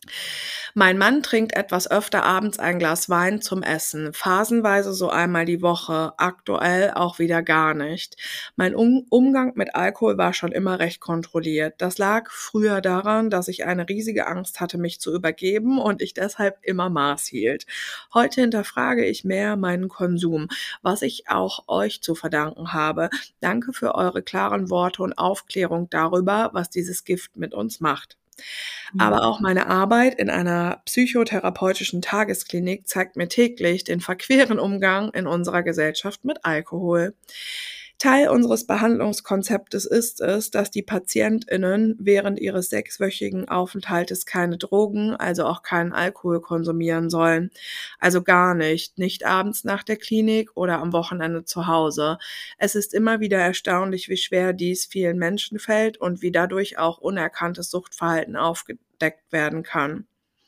[SPEAKER 2] Mein Mann trinkt etwas öfter abends ein Glas Wein zum Essen, phasenweise so einmal die Woche, aktuell auch wieder gar nicht. Mein Umgang mit Alkohol war schon immer recht kontrolliert. Das lag früher daran, dass ich eine riesige Angst hatte, mich zu übergeben und ich deshalb immer Maß hielt. Heute hinterfrage ich mehr meinen Konsum, was ich auch euch zu verdanken habe. Danke für eure klaren Worte und Aufklärung darüber, was dieses Gift mit uns macht. Aber
[SPEAKER 3] Mhm.
[SPEAKER 2] auch meine Arbeit in einer psychotherapeutischen Tagesklinik zeigt mir täglich den verqueren Umgang in unserer Gesellschaft mit Alkohol. Teil unseres Behandlungskonzeptes ist es, dass die PatientInnen während ihres 6-wöchigen Aufenthaltes keine Drogen, also auch keinen Alkohol konsumieren sollen. Also gar nicht. Nicht abends nach der Klinik oder am Wochenende zu Hause. Es ist immer wieder erstaunlich, wie schwer dies vielen Menschen fällt und wie dadurch auch unerkanntes Suchtverhalten aufgedeckt werden kann.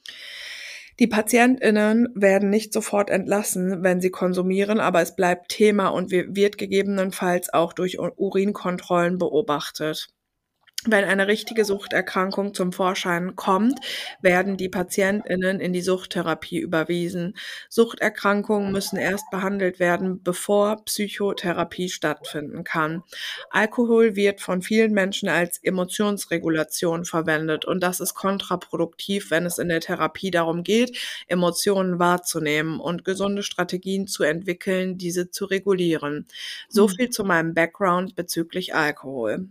[SPEAKER 2] Die PatientInnen werden nicht sofort entlassen, wenn sie konsumieren, aber es bleibt Thema und wird gegebenenfalls auch durch Urinkontrollen beobachtet. Wenn eine richtige Suchterkrankung zum Vorschein kommt, werden die PatientInnen in die Suchttherapie überwiesen. Suchterkrankungen müssen erst behandelt werden, bevor Psychotherapie stattfinden kann. Alkohol wird von vielen Menschen als Emotionsregulation verwendet und das ist kontraproduktiv, wenn es in der Therapie darum geht, Emotionen wahrzunehmen und gesunde Strategien zu entwickeln, diese zu regulieren. So
[SPEAKER 3] Mhm.
[SPEAKER 2] viel zu meinem Background bezüglich Alkohol.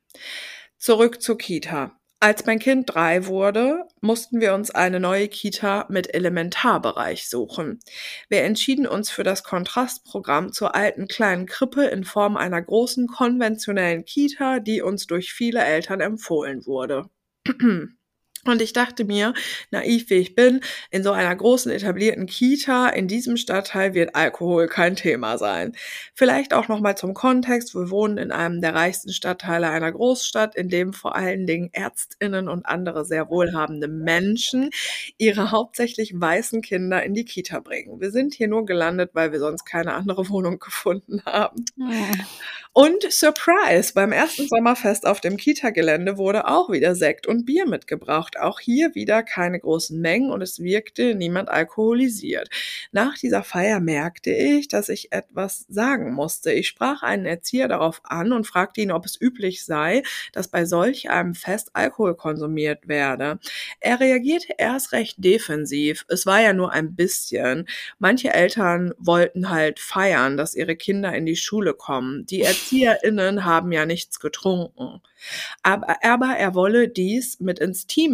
[SPEAKER 2] Zurück zur Kita. Als mein Kind 3 wurde, mussten wir uns eine neue Kita mit Elementarbereich suchen. Wir entschieden uns für das Kontrastprogramm zur alten kleinen Krippe in Form einer großen konventionellen Kita, die uns durch viele Eltern empfohlen wurde. Und ich dachte mir, naiv wie ich bin, in so einer großen etablierten Kita in diesem Stadtteil wird Alkohol kein Thema sein. Vielleicht auch nochmal zum Kontext: Wir wohnen in einem der reichsten Stadtteile einer Großstadt, in dem vor allen Dingen ÄrztInnen und andere sehr wohlhabende Menschen ihre hauptsächlich weißen Kinder in die Kita bringen. Wir sind hier nur gelandet, weil wir sonst keine andere Wohnung gefunden haben.
[SPEAKER 3] Oh.
[SPEAKER 2] Und Surprise, beim ersten Sommerfest auf dem Kita-Gelände wurde auch wieder Sekt und Bier mitgebracht. Auch hier wieder keine großen Mengen und es wirkte niemand alkoholisiert. Nach dieser Feier merkte ich, dass ich etwas sagen musste. Ich sprach einen Erzieher darauf an und fragte ihn, ob es üblich sei, dass bei solch einem Fest Alkohol konsumiert werde. Er reagierte erst recht defensiv. Es war ja nur ein bisschen. Manche Eltern wollten halt feiern, dass ihre Kinder in die Schule kommen. Die ErzieherInnen haben ja nichts getrunken. Aber er wolle dies mit ins Team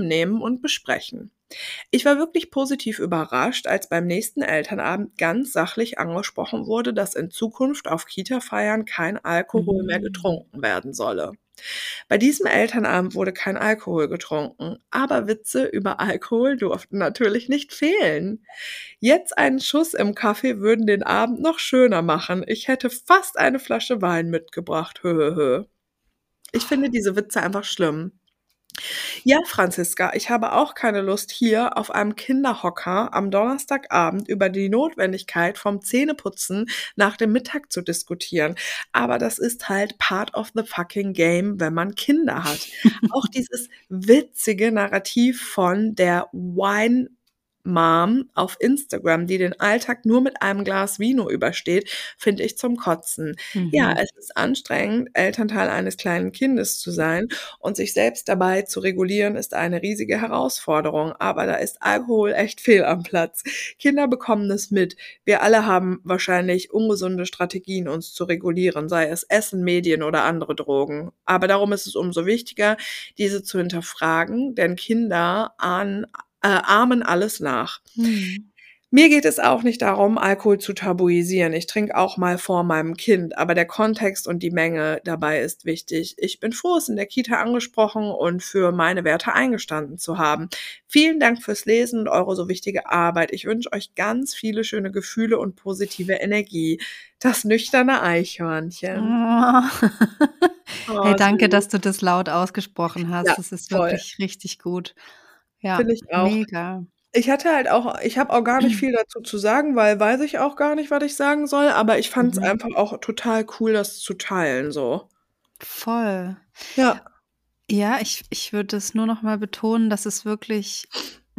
[SPEAKER 2] nehmen und besprechen. Ich war wirklich positiv überrascht, als beim nächsten Elternabend ganz sachlich angesprochen wurde, dass in Zukunft auf Kita-Feiern kein Alkohol mehr getrunken werden solle. Bei diesem Elternabend wurde kein Alkohol getrunken, aber Witze über Alkohol durften natürlich nicht fehlen. Jetzt einen Schuss im Kaffee würden den Abend noch schöner machen. Ich hätte fast eine Flasche Wein mitgebracht. Höhöhö. Ich finde diese Witze einfach schlimm. Ja, Franziska, ich habe auch keine Lust, hier auf einem Kinderhocker am Donnerstagabend über die Notwendigkeit vom Zähneputzen nach dem Mittag zu diskutieren. Aber das ist halt part of the fucking game, wenn man Kinder hat. Auch dieses witzige Narrativ von der Wine Mom auf Instagram, die den Alltag nur mit einem Glas Vino übersteht, finde ich zum Kotzen. Ja, es ist anstrengend, Elternteil eines kleinen Kindes zu sein und sich selbst dabei zu regulieren, ist eine riesige Herausforderung. Aber da ist Alkohol echt fehl am Platz. Kinder bekommen es mit. Wir alle haben wahrscheinlich ungesunde Strategien, uns zu regulieren, sei es Essen, Medien oder andere Drogen. Aber darum ist es umso wichtiger, diese zu hinterfragen, denn Kinder ahmen alles nach. Mir geht es auch nicht darum, Alkohol zu tabuisieren. Ich trinke auch mal vor meinem Kind, aber der Kontext und die Menge dabei ist wichtig. Ich bin froh, es in der Kita angesprochen und für meine Werte eingestanden zu haben. Vielen Dank fürs Lesen und eure so wichtige Arbeit. Ich wünsche euch ganz viele schöne Gefühle und positive Energie. Das nüchterne Eichhörnchen.
[SPEAKER 3] Hey, danke, dass du das laut ausgesprochen hast.
[SPEAKER 2] Ja,
[SPEAKER 3] Das ist
[SPEAKER 2] voll.
[SPEAKER 3] wirklich richtig gut. Ja,
[SPEAKER 2] Finde ich auch.
[SPEAKER 3] mega.
[SPEAKER 2] Ich habe auch gar nicht viel dazu zu sagen, weil weiß ich auch gar nicht, was ich sagen soll, aber ich fand es einfach auch total cool, das zu teilen, so.
[SPEAKER 3] Voll.
[SPEAKER 2] Ja.
[SPEAKER 3] Ja, ich würde es nur noch mal betonen, dass es wirklich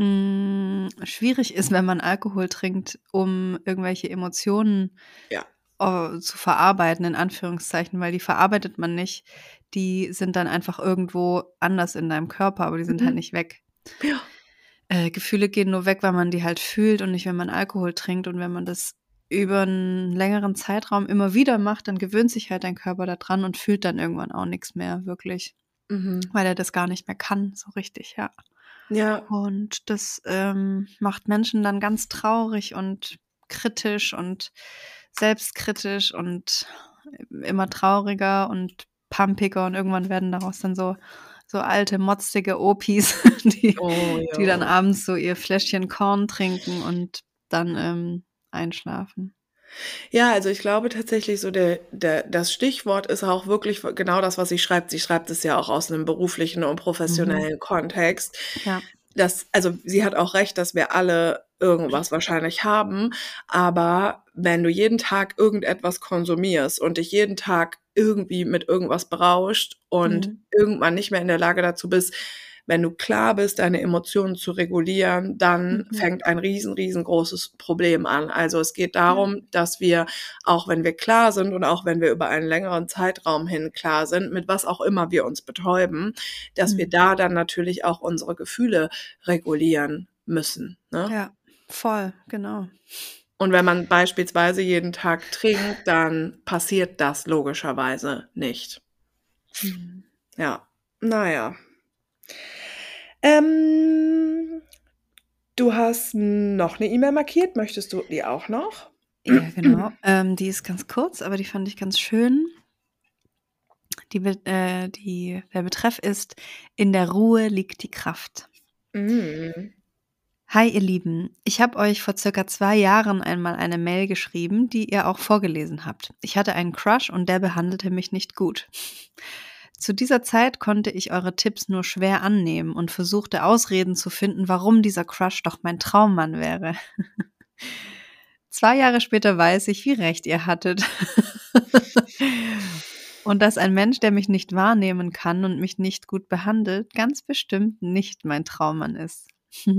[SPEAKER 3] schwierig ist, wenn man Alkohol trinkt, um irgendwelche Emotionen
[SPEAKER 2] Ja.
[SPEAKER 3] zu verarbeiten, in Anführungszeichen, weil die verarbeitet man nicht. Die sind dann einfach irgendwo anders in deinem Körper, aber die sind halt nicht weg.
[SPEAKER 2] Ja.
[SPEAKER 3] Gefühle gehen nur weg, weil man die halt fühlt und nicht, wenn man Alkohol trinkt. Und wenn man das über einen längeren Zeitraum immer wieder macht, dann gewöhnt sich halt dein Körper da dran und fühlt dann irgendwann auch nichts mehr wirklich, weil er das gar nicht mehr kann, so richtig, ja.
[SPEAKER 2] Ja.
[SPEAKER 3] Und das macht Menschen dann ganz traurig und kritisch und selbstkritisch und immer trauriger und pumpiger und irgendwann werden daraus dann so alte, motzige Opis, die dann abends so ihr Fläschchen Korn trinken und dann einschlafen.
[SPEAKER 2] Ja, also ich glaube tatsächlich so das Stichwort ist auch wirklich genau das, was sie schreibt. Sie schreibt es ja auch aus einem beruflichen und professionellen Kontext.
[SPEAKER 3] Ja.
[SPEAKER 2] Also sie hat auch recht, dass wir alle irgendwas wahrscheinlich haben, aber wenn du jeden Tag irgendetwas konsumierst und dich jeden Tag irgendwie mit irgendwas berauscht und irgendwann nicht mehr in der Lage dazu bist, wenn du klar bist, deine Emotionen zu regulieren, dann fängt ein riesengroßes Problem an. Also es geht darum, dass wir, auch wenn wir klar sind und auch wenn wir über einen längeren Zeitraum hin klar sind, mit was auch immer wir uns betäuben, dass wir da dann natürlich auch unsere Gefühle regulieren müssen. Ne?
[SPEAKER 3] Ja, voll, genau.
[SPEAKER 2] Und wenn man beispielsweise jeden Tag trinkt, dann passiert das logischerweise nicht. Ja, naja. Du hast noch eine E-Mail markiert. Möchtest du die auch noch?
[SPEAKER 3] Ja, genau. Die ist ganz kurz, aber die fand ich ganz schön. Der Betreff ist: In der Ruhe liegt die Kraft. Hi, ihr Lieben. Ich habe euch vor circa 2 Jahren einmal eine Mail geschrieben, die ihr auch vorgelesen habt. Ich hatte einen Crush und der behandelte mich nicht gut. Zu dieser Zeit konnte ich eure Tipps nur schwer annehmen und versuchte Ausreden zu finden, warum dieser Crush doch mein Traummann wäre. 2 Jahre später weiß ich, wie recht ihr hattet. Und dass ein Mensch, der mich nicht wahrnehmen kann und mich nicht gut behandelt, ganz bestimmt nicht mein Traummann ist.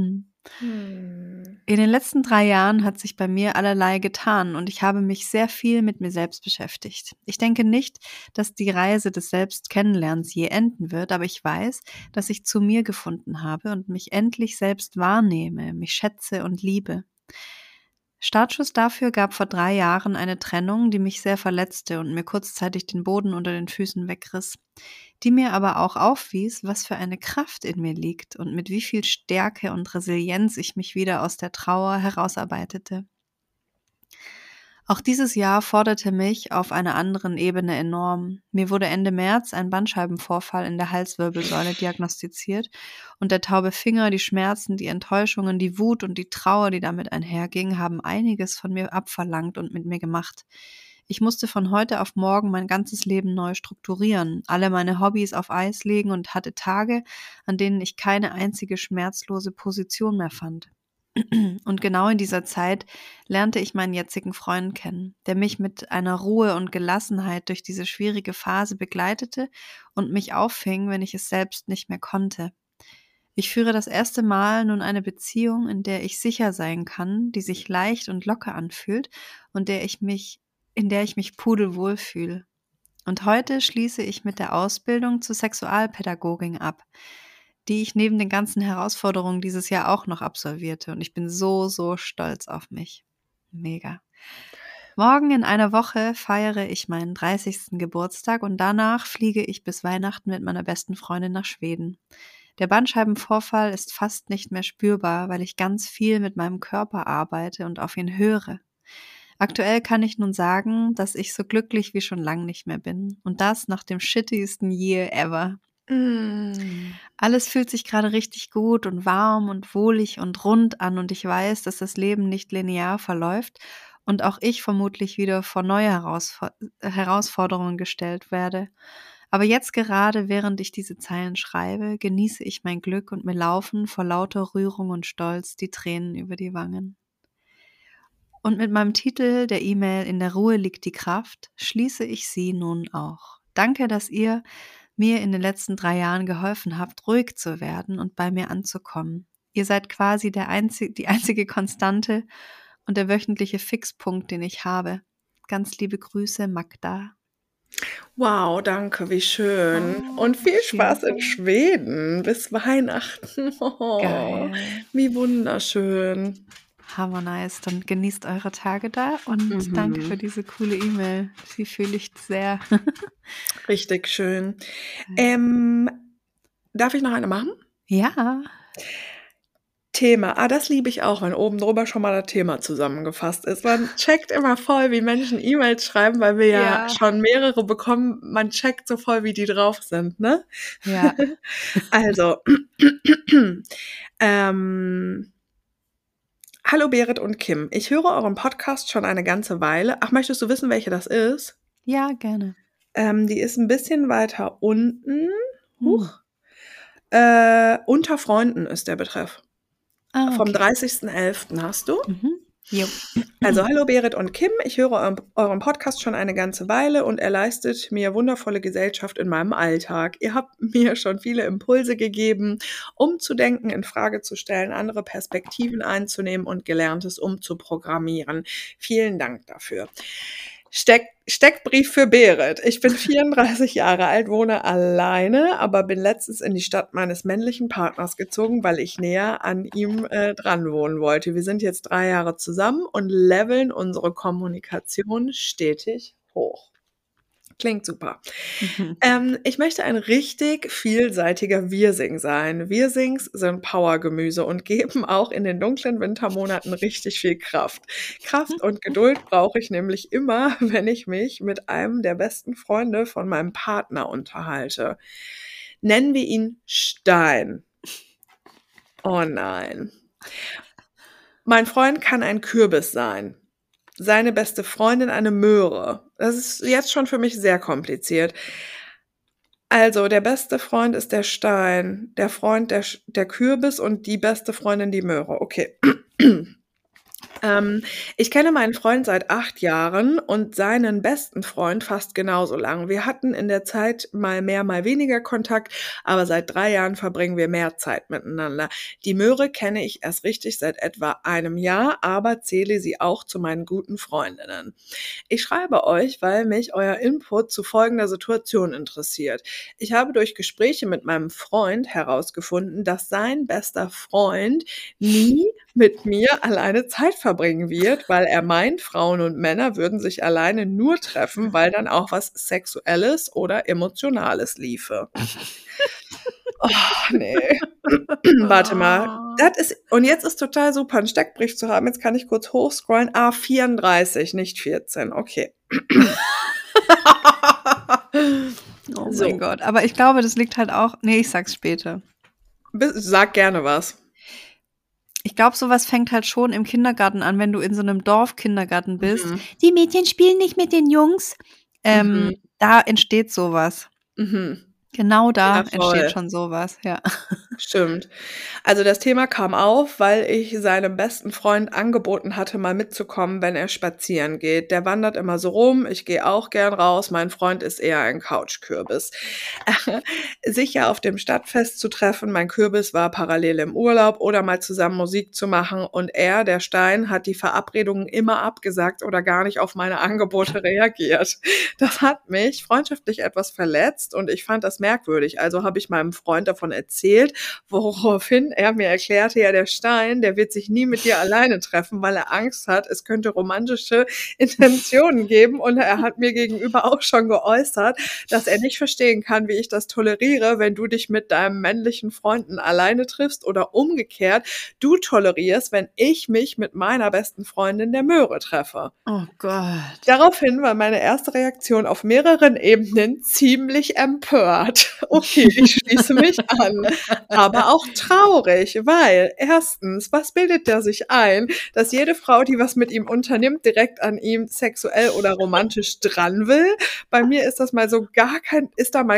[SPEAKER 3] In den letzten 3 Jahren hat sich bei mir allerlei getan und ich habe mich sehr viel mit mir selbst beschäftigt. Ich denke nicht, dass die Reise des Selbstkennenlernens je enden wird, aber ich weiß, dass ich zu mir gefunden habe und mich endlich selbst wahrnehme, mich schätze und liebe. Startschuss dafür gab vor 3 Jahren eine Trennung, die mich sehr verletzte und mir kurzzeitig den Boden unter den Füßen wegriss, die mir aber auch aufwies, was für eine Kraft in mir liegt und mit wie viel Stärke und Resilienz ich mich wieder aus der Trauer herausarbeitete. Auch dieses Jahr forderte mich auf einer anderen Ebene enorm. Mir wurde Ende März ein Bandscheibenvorfall in der Halswirbelsäule diagnostiziert und der taube Finger, die Schmerzen, die Enttäuschungen, die Wut und die Trauer, die damit einherging, haben einiges von mir abverlangt und mit mir gemacht. Ich musste von heute auf morgen mein ganzes Leben neu strukturieren, alle meine Hobbys auf Eis legen und hatte Tage, an denen ich keine einzige schmerzlose Position mehr fand. Und genau in dieser Zeit lernte ich meinen jetzigen Freund kennen, der mich mit einer Ruhe und Gelassenheit durch diese schwierige Phase begleitete und mich auffing, wenn ich es selbst nicht mehr konnte. Ich führe das erste Mal nun eine Beziehung, in der ich sicher sein kann, die sich leicht und locker anfühlt und in der ich mich pudelwohl fühle. Und heute schließe ich mit der Ausbildung zur Sexualpädagogin ab, die ich neben den ganzen Herausforderungen dieses Jahr auch noch absolvierte. Und ich bin so stolz auf mich. Mega. Morgen in einer Woche feiere ich meinen 30. Geburtstag und danach fliege ich bis Weihnachten mit meiner besten Freundin nach Schweden. Der Bandscheibenvorfall ist fast nicht mehr spürbar, weil ich ganz viel mit meinem Körper arbeite und auf ihn höre. Aktuell kann ich nun sagen, dass ich so glücklich wie schon lange nicht mehr bin. Und das nach dem shittigsten Year ever. Alles fühlt sich gerade richtig gut und warm und wohlig und rund an und ich weiß, dass das Leben nicht linear verläuft und auch ich vermutlich wieder vor neue Herausforderungen gestellt werde. Aber jetzt gerade, während ich diese Zeilen schreibe, genieße ich mein Glück und mir laufen vor lauter Rührung und Stolz die Tränen über die Wangen. Und mit meinem Titel der E-Mail "In der Ruhe liegt die Kraft" schließe ich sie nun auch. Danke, dass ihr mir in den letzten 3 Jahren geholfen habt, ruhig zu werden und bei mir anzukommen. Ihr seid quasi die einzige Konstante und der wöchentliche Fixpunkt, den ich habe. Ganz liebe Grüße, Magda.
[SPEAKER 2] Wow, danke, wie schön. Und viel Spaß in Schweden bis Weihnachten. Oh,
[SPEAKER 3] Geil.
[SPEAKER 2] Wie wunderschön.
[SPEAKER 3] Hammer nice. Dann genießt eure Tage da und danke für diese coole E-Mail. Sie fühle ich sehr.
[SPEAKER 2] Richtig schön. Darf ich noch eine machen?
[SPEAKER 3] Ja.
[SPEAKER 2] Thema. Das liebe ich auch, wenn oben drüber schon mal das Thema zusammengefasst ist. Man checkt immer voll, wie Menschen E-Mails schreiben, weil wir ja schon mehrere bekommen. Man checkt so voll, wie die drauf sind, ne?
[SPEAKER 3] Ja.
[SPEAKER 2] Also, hallo Berit und Kim. Ich höre euren Podcast schon eine ganze Weile. Ach, möchtest du wissen, welche das ist?
[SPEAKER 3] Ja, gerne.
[SPEAKER 2] Die ist ein bisschen weiter unten. Unter Freunden ist der Betreff.
[SPEAKER 3] Ah,
[SPEAKER 2] Vom
[SPEAKER 3] okay.
[SPEAKER 2] 30.11. hast du?
[SPEAKER 3] Jo.
[SPEAKER 2] Also, hallo Berit und Kim, ich höre euren Podcast schon eine ganze Weile und er leistet mir wundervolle Gesellschaft in meinem Alltag. Ihr habt mir schon viele Impulse gegeben, umzudenken, in Frage zu stellen, andere Perspektiven einzunehmen und Gelerntes umzuprogrammieren. Vielen Dank dafür. Steckbrief für Berit. Ich bin 34 Jahre alt, wohne alleine, aber bin letztens in die Stadt meines männlichen Partners gezogen, weil ich näher an ihm dran wohnen wollte. Wir sind jetzt 3 Jahre zusammen und leveln unsere Kommunikation stetig hoch. Klingt super. Ich möchte ein richtig vielseitiger Wirsing sein. Wirsings sind Powergemüse und geben auch in den dunklen Wintermonaten richtig viel Kraft. Kraft und Geduld brauche ich nämlich immer, wenn ich mich mit einem der besten Freunde von meinem Partner unterhalte. Nennen wir ihn Stein. Oh nein. Mein Freund kann ein Kürbis sein. Seine beste Freundin eine Möhre. Das ist jetzt schon für mich sehr kompliziert. Also, der beste Freund ist der Stein, der Freund der Kürbis und die beste Freundin die Möhre. Okay. Ich kenne meinen Freund seit 8 Jahren und seinen besten Freund fast genauso lang. Wir hatten in der Zeit mal mehr, mal weniger Kontakt, aber seit 3 Jahren verbringen wir mehr Zeit miteinander. Die Möhre kenne ich erst richtig seit etwa einem Jahr, aber zähle sie auch zu meinen guten Freundinnen. Ich schreibe euch, weil mich euer Input zu folgender Situation interessiert. Ich habe durch Gespräche mit meinem Freund herausgefunden, dass sein bester Freund nie mit mir alleine Zeit verbringen wird, weil er meint, Frauen und Männer würden sich alleine nur treffen, weil dann auch was Sexuelles oder Emotionales liefe. Oh, nee. Warte mal. Und jetzt ist total super, einen Steckbrief zu haben. Jetzt kann ich kurz hochscrollen. 34, nicht 14. Okay.
[SPEAKER 3] Oh
[SPEAKER 2] So.
[SPEAKER 3] mein Gott. Aber ich glaube, das liegt halt auch. Nee, ich sag's später.
[SPEAKER 2] Sag gerne was.
[SPEAKER 3] Ich glaube, sowas fängt halt schon im Kindergarten an, wenn du in so einem Dorfkindergarten bist.
[SPEAKER 2] Mhm.
[SPEAKER 3] Die Mädchen spielen nicht mit den Jungs. Da entsteht sowas.
[SPEAKER 2] Mhm.
[SPEAKER 3] Genau da
[SPEAKER 2] Ja, voll.
[SPEAKER 3] entsteht schon sowas, ja.
[SPEAKER 2] Stimmt. Also das Thema kam auf, weil ich seinem besten Freund angeboten hatte, mal mitzukommen, wenn er spazieren geht. Der wandert immer so rum, ich gehe auch gern raus, mein Freund ist eher ein Couchkürbis. Sich ja auf dem Stadtfest zu treffen, mein Kürbis war parallel im Urlaub oder mal zusammen Musik zu machen und er, der Stein, hat die Verabredungen immer abgesagt oder gar nicht auf meine Angebote reagiert. Das hat mich freundschaftlich etwas verletzt und ich fand das merkwürdig. Also habe ich meinem Freund davon erzählt, woraufhin er mir erklärte, ja, der Stein, der wird sich nie mit dir alleine treffen, weil er Angst hat, es könnte romantische Intentionen geben und er hat mir gegenüber auch schon geäußert, dass er nicht verstehen kann, wie ich das toleriere, wenn du dich mit deinem männlichen Freunden alleine triffst oder umgekehrt, du tolerierst, wenn ich mich mit meiner besten Freundin der Möhre treffe.
[SPEAKER 3] Oh Gott.
[SPEAKER 2] Daraufhin war meine erste Reaktion auf mehreren Ebenen ziemlich empört. Okay, ich schließe mich an. Aber auch traurig, weil erstens, was bildet der sich ein, dass jede Frau, die was mit ihm unternimmt, direkt an ihm sexuell oder romantisch dran will? Bei mir ist das mal so gar kein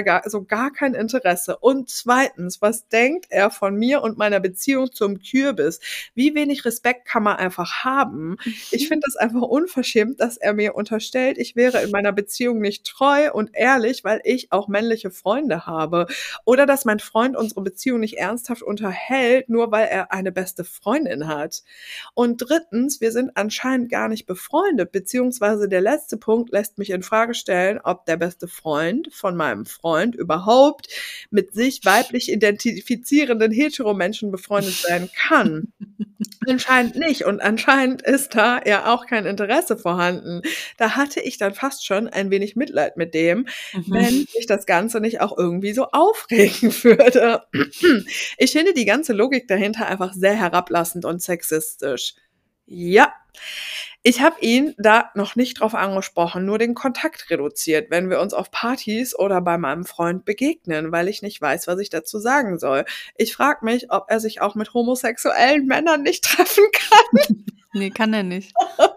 [SPEAKER 2] Interesse. Und zweitens, was denkt er von mir und meiner Beziehung zum Kürbis? Wie wenig Respekt kann man einfach haben? Ich finde das einfach unverschämt, dass er mir unterstellt, ich wäre in meiner Beziehung nicht treu und ehrlich, weil ich auch männliche Freunde habe. Oder dass mein Freund unsere Beziehung nicht ernsthaft unterhält, nur weil er eine beste Freundin hat. Und drittens, wir sind anscheinend gar nicht befreundet, beziehungsweise der letzte Punkt lässt mich in Frage stellen, ob der beste Freund von meinem Freund überhaupt mit sich weiblich identifizierenden Heteromenschen befreundet sein kann. Anscheinend nicht. Und anscheinend ist da ja auch kein Interesse vorhanden. Da hatte ich dann fast schon ein wenig Mitleid mit dem, wenn mich das Ganze nicht auch irgendwie so aufregen würde. Ich finde die ganze Logik dahinter einfach sehr herablassend und sexistisch. Ja. Ich habe ihn da noch nicht drauf angesprochen, nur den Kontakt reduziert, wenn wir uns auf Partys oder bei meinem Freund begegnen, weil ich nicht weiß, was ich dazu sagen soll. Ich frage mich, ob er sich auch mit homosexuellen Männern nicht treffen kann.
[SPEAKER 3] Nee, kann er nicht.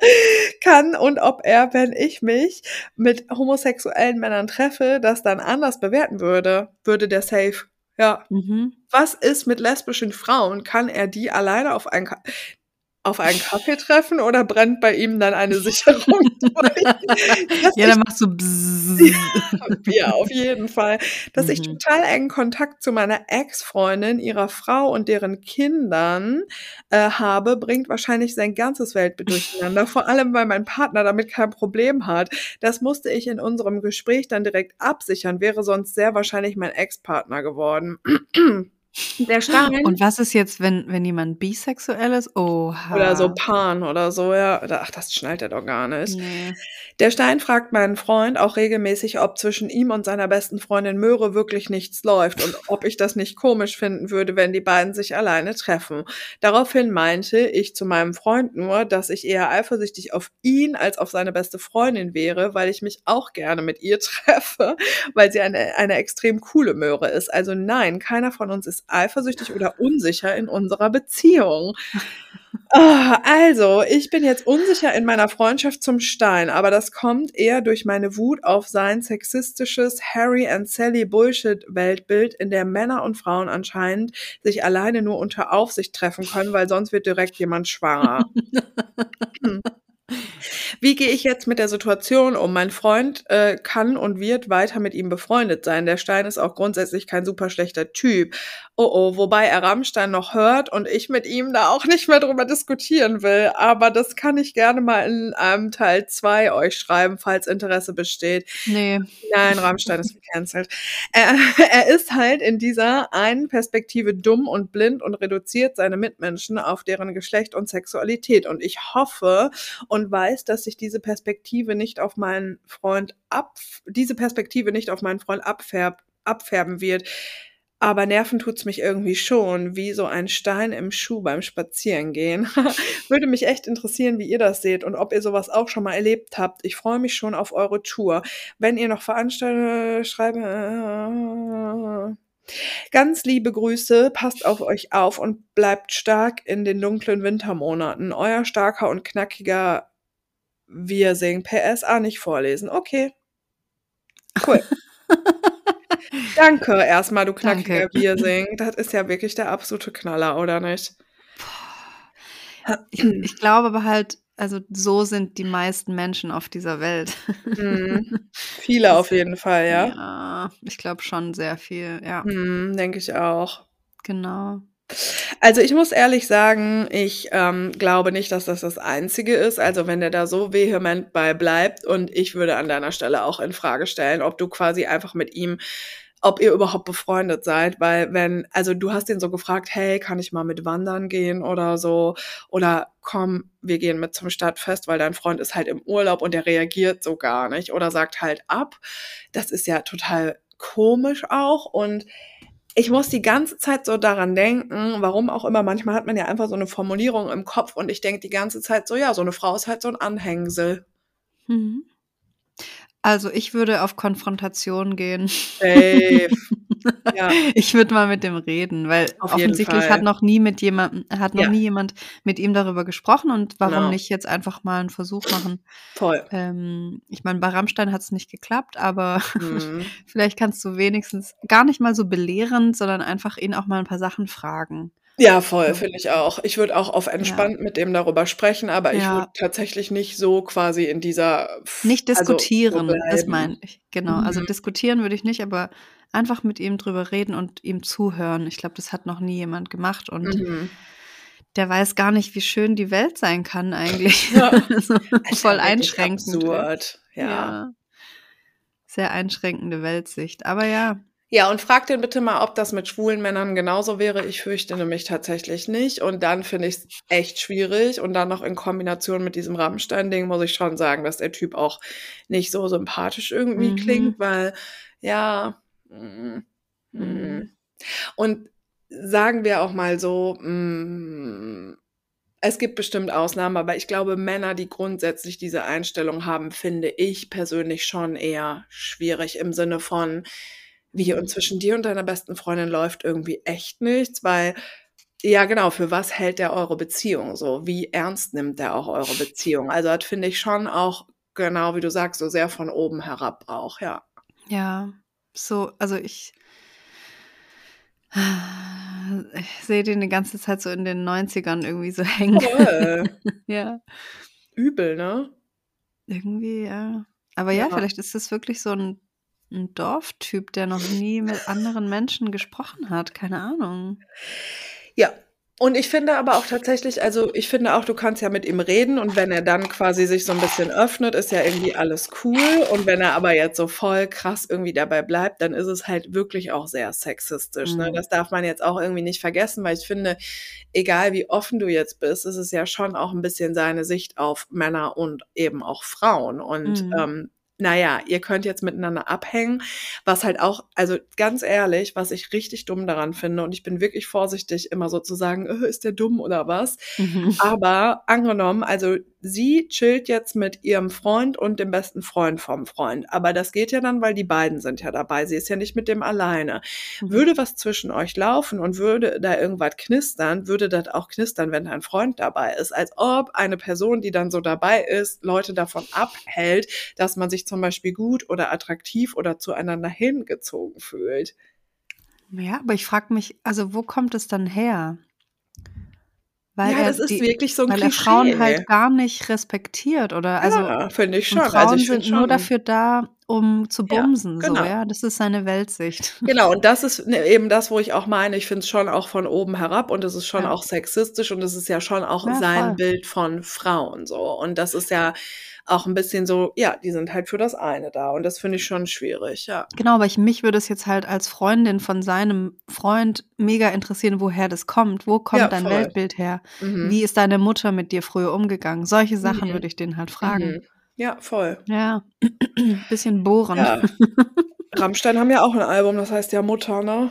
[SPEAKER 2] Und ob er, wenn ich mich mit homosexuellen Männern treffe, das dann anders bewerten würde. Würde der safe. Ja. Was ist mit lesbischen Frauen? Kann er die alleine auf einen Kaffee treffen oder brennt bei ihm dann eine Sicherung durch?
[SPEAKER 3] Ja, dann machst du bzzz.
[SPEAKER 2] Ja, auf jeden Fall. Dass ich total engen Kontakt zu meiner Ex-Freundin, ihrer Frau und deren Kindern habe, bringt wahrscheinlich sein ganzes Weltbild durcheinander. Vor allem, weil mein Partner damit kein Problem hat. Das musste ich in unserem Gespräch dann direkt absichern, wäre sonst sehr wahrscheinlich mein Ex-Partner geworden. Der Stein.
[SPEAKER 3] Und was ist jetzt, wenn jemand bisexuell ist? Oha.
[SPEAKER 2] Oder so Pan oder so, ja. Ach, das schnallt er doch gar nicht.
[SPEAKER 3] Nee.
[SPEAKER 2] Der Stein fragt meinen Freund auch regelmäßig, ob zwischen ihm und seiner besten Freundin Möhre wirklich nichts läuft und ob ich das nicht komisch finden würde, wenn die beiden sich alleine treffen. Daraufhin meinte ich zu meinem Freund nur, dass ich eher eifersüchtig auf ihn als auf seine beste Freundin wäre, weil ich mich auch gerne mit ihr treffe, weil sie eine extrem coole Möhre ist. Also nein, keiner von uns ist eifersüchtig oder unsicher in unserer Beziehung. Also, ich bin jetzt unsicher in meiner Freundschaft zum Stein, aber das kommt eher durch meine Wut auf sein sexistisches Harry and Sally Bullshit-Weltbild, in der Männer und Frauen anscheinend sich alleine nur unter Aufsicht treffen können, weil sonst wird direkt jemand schwanger. Wie gehe ich jetzt mit der Situation um? Mein Freund kann und wird weiter mit ihm befreundet sein. Der Stein ist auch grundsätzlich kein super schlechter Typ. Oh oh, wobei er Rammstein noch hört und ich mit ihm da auch nicht mehr drüber diskutieren will. Aber das kann ich gerne mal in einem Teil 2 euch schreiben, falls Interesse besteht.
[SPEAKER 3] Nee.
[SPEAKER 2] Nein, Rammstein ist gecancelt. Er ist halt in dieser einen Perspektive dumm und blind und reduziert seine Mitmenschen auf deren Geschlecht und Sexualität. Und ich hoffe und weiß, dass sich diese Perspektive nicht auf meinen Freund abfärben wird. Aber nerven tut's mich irgendwie schon, wie so ein Stein im Schuh beim Spazierengehen. Würde mich echt interessieren, wie ihr das seht und ob ihr sowas auch schon mal erlebt habt. Ich freue mich schon auf eure Tour. Wenn ihr noch Veranstaltungen schreiben. Ganz liebe Grüße, passt auf euch auf und bleibt stark in den dunklen Wintermonaten. Euer starker und knackiger Wirsing. PS nicht vorlesen. Okay. Cool. Danke erstmal, du knackiger
[SPEAKER 3] Danke.
[SPEAKER 2] Wirsing. Das ist ja wirklich der absolute Knaller, oder nicht?
[SPEAKER 3] Ich glaube aber halt, also so sind die meisten Menschen auf dieser Welt.
[SPEAKER 2] Viele auf jeden Fall, ja?
[SPEAKER 3] Ja, ich glaube schon sehr viel, ja.
[SPEAKER 2] Denke ich auch.
[SPEAKER 3] Genau.
[SPEAKER 2] Also ich muss ehrlich sagen, ich glaube nicht, dass das das Einzige ist. Also wenn der da so vehement bei bleibt und ich würde an deiner Stelle auch in Frage stellen, ob du quasi einfach mit ihm, ob ihr überhaupt befreundet seid, weil also du hast ihn so gefragt, hey, kann ich mal mit wandern gehen oder so, oder komm, wir gehen mit zum Stadtfest, weil dein Freund ist halt im Urlaub und der reagiert so gar nicht oder sagt halt ab. Das ist ja total komisch auch und ich muss die ganze Zeit so daran denken, warum auch immer, manchmal hat man ja einfach so eine Formulierung im Kopf und ich denke die ganze Zeit so, ja, so eine Frau ist halt so ein Anhängsel.
[SPEAKER 3] Mhm. Also, ich würde auf Konfrontation gehen.
[SPEAKER 2] Safe. Ja.
[SPEAKER 3] Ich würde mal mit dem reden, weil
[SPEAKER 2] Auf jeden
[SPEAKER 3] offensichtlich
[SPEAKER 2] Fall.
[SPEAKER 3] hat noch nie jemand mit ihm darüber gesprochen und warum
[SPEAKER 2] Genau.
[SPEAKER 3] nicht jetzt einfach mal 'n Versuch machen?
[SPEAKER 2] Voll.
[SPEAKER 3] Ich meine, bei Rammstein hat's nicht geklappt, aber
[SPEAKER 2] Mhm.
[SPEAKER 3] vielleicht kannst du wenigstens gar nicht mal so belehrend, sondern einfach ihn auch mal 'n paar Sachen fragen.
[SPEAKER 2] Ja, voll,
[SPEAKER 3] So.
[SPEAKER 2] finde ich auch. Ich würde auch auf
[SPEAKER 3] Ja.
[SPEAKER 2] entspannt mit dem darüber sprechen, aber ich würde
[SPEAKER 3] Ja.
[SPEAKER 2] tatsächlich nicht so quasi in dieser
[SPEAKER 3] Nicht
[SPEAKER 2] so
[SPEAKER 3] diskutieren, das
[SPEAKER 2] bleiben.
[SPEAKER 3] meine ich. Genau. Also, diskutieren würde ich nicht, aber einfach mit ihm drüber reden und ihm zuhören. Ich glaube, das hat noch nie jemand gemacht und der weiß gar nicht, wie schön die Welt sein kann eigentlich.
[SPEAKER 2] Ja.
[SPEAKER 3] Also,
[SPEAKER 2] Ist
[SPEAKER 3] voll
[SPEAKER 2] ja wirklich
[SPEAKER 3] einschränkend.
[SPEAKER 2] absurd. Ja.
[SPEAKER 3] Ja. Sehr einschränkende Weltsicht. Aber ja.
[SPEAKER 2] Ja, und frag den bitte mal, ob das mit schwulen Männern genauso wäre. Ich fürchte nämlich tatsächlich nicht. Und dann finde ich's echt schwierig. Und dann noch in Kombination mit diesem Rammstein-Ding muss ich schon sagen, dass der Typ auch nicht so sympathisch irgendwie klingt, weil ja, und sagen wir auch mal so, es gibt bestimmt Ausnahmen, aber ich glaube, Männer, die grundsätzlich diese Einstellung haben, finde ich persönlich schon eher schwierig im Sinne von: „Wie, und zwischen dir und deiner besten Freundin läuft irgendwie echt nichts?“ Weil ja genau, für was hält der eure Beziehung so? Wie ernst nimmt der auch eure Beziehung? Also, das finde ich schon auch, genau wie du sagst, so sehr von oben herab auch, ja.
[SPEAKER 3] Ja. So, also ich sehe den die ganze Zeit so in den 90ern irgendwie so hängen.
[SPEAKER 2] Voll.
[SPEAKER 3] Ja.
[SPEAKER 2] Übel, ne?
[SPEAKER 3] Irgendwie, ja. Aber
[SPEAKER 2] Ja.
[SPEAKER 3] ja, vielleicht ist das wirklich so 'n Dorftyp, der noch nie mit anderen Menschen gesprochen hat, keine Ahnung.
[SPEAKER 2] Ja. Und ich finde aber auch tatsächlich, also, ich finde auch, du kannst ja mit ihm reden und wenn er dann quasi sich so 'n bisschen öffnet, ist ja irgendwie alles cool. Und wenn er aber jetzt so voll krass irgendwie dabei bleibt, dann ist es halt wirklich auch sehr sexistisch, ne? Das darf man jetzt auch irgendwie nicht vergessen, weil ich finde, egal wie offen du jetzt bist, ist es ja schon auch 'n bisschen seine Sicht auf Männer und eben auch Frauen. Und, na ja, ihr könnt jetzt miteinander abhängen, was halt auch, also, ganz ehrlich, was ich richtig dumm daran finde, und ich bin wirklich vorsichtig, immer so zu sagen: ist der dumm oder was?“ Aber angenommen, also, sie chillt jetzt mit ihrem Freund und dem besten Freund vom Freund, aber das geht ja dann, weil die beiden sind ja dabei. Sie ist ja nicht mit dem alleine. Würde was zwischen euch laufen und würde da irgendwas knistern, würde das auch knistern, wenn dein Freund dabei ist. Als ob eine Person, die dann so dabei ist, Leute davon abhält, dass man sich zum Beispiel gut oder attraktiv oder zueinander hingezogen fühlt.
[SPEAKER 3] Ja, aber ich frage mich, also, wo kommt es dann her? weil
[SPEAKER 2] Ja, das ist wirklich so ein
[SPEAKER 3] weil er Frauen halt
[SPEAKER 2] Klischee.
[SPEAKER 3] gar nicht respektiert oder also
[SPEAKER 2] Ja, finde ich
[SPEAKER 3] und
[SPEAKER 2] schon. Also,
[SPEAKER 3] Frauen
[SPEAKER 2] ich finde
[SPEAKER 3] sind nur
[SPEAKER 2] schon
[SPEAKER 3] dafür da, um zu
[SPEAKER 2] ja,
[SPEAKER 3] bumsen, so,
[SPEAKER 2] genau.
[SPEAKER 3] ja. Das ist seine Weltsicht.
[SPEAKER 2] Genau, und das ist, ne, eben das, wo ich auch meine, ich finde es schon auch von oben herab und es ist schon
[SPEAKER 3] Ja,
[SPEAKER 2] auch sexistisch und es ist ja schon auch
[SPEAKER 3] ja,
[SPEAKER 2] sein
[SPEAKER 3] voll.
[SPEAKER 2] Bild von Frauen so. Und das ist ja auch 'n bisschen so ja, die sind halt für das eine da und das finde ich schon schwierig, ja.
[SPEAKER 3] Genau, aber mich würde es jetzt halt als Freundin von seinem Freund mega interessieren, woher das kommt. Wo kommt
[SPEAKER 2] Ja,
[SPEAKER 3] dein
[SPEAKER 2] voll.
[SPEAKER 3] Weltbild her?
[SPEAKER 2] Mhm.
[SPEAKER 3] Wie ist deine Mutter mit dir früher umgegangen? Solche Sachen
[SPEAKER 2] Mhm.
[SPEAKER 3] würde ich den halt fragen.
[SPEAKER 2] Mhm. Ja, voll.
[SPEAKER 3] Ja, bisschen bohren.
[SPEAKER 2] Ja. Rammstein haben ja auch 'n Album, das heißt ja Mutter, ne?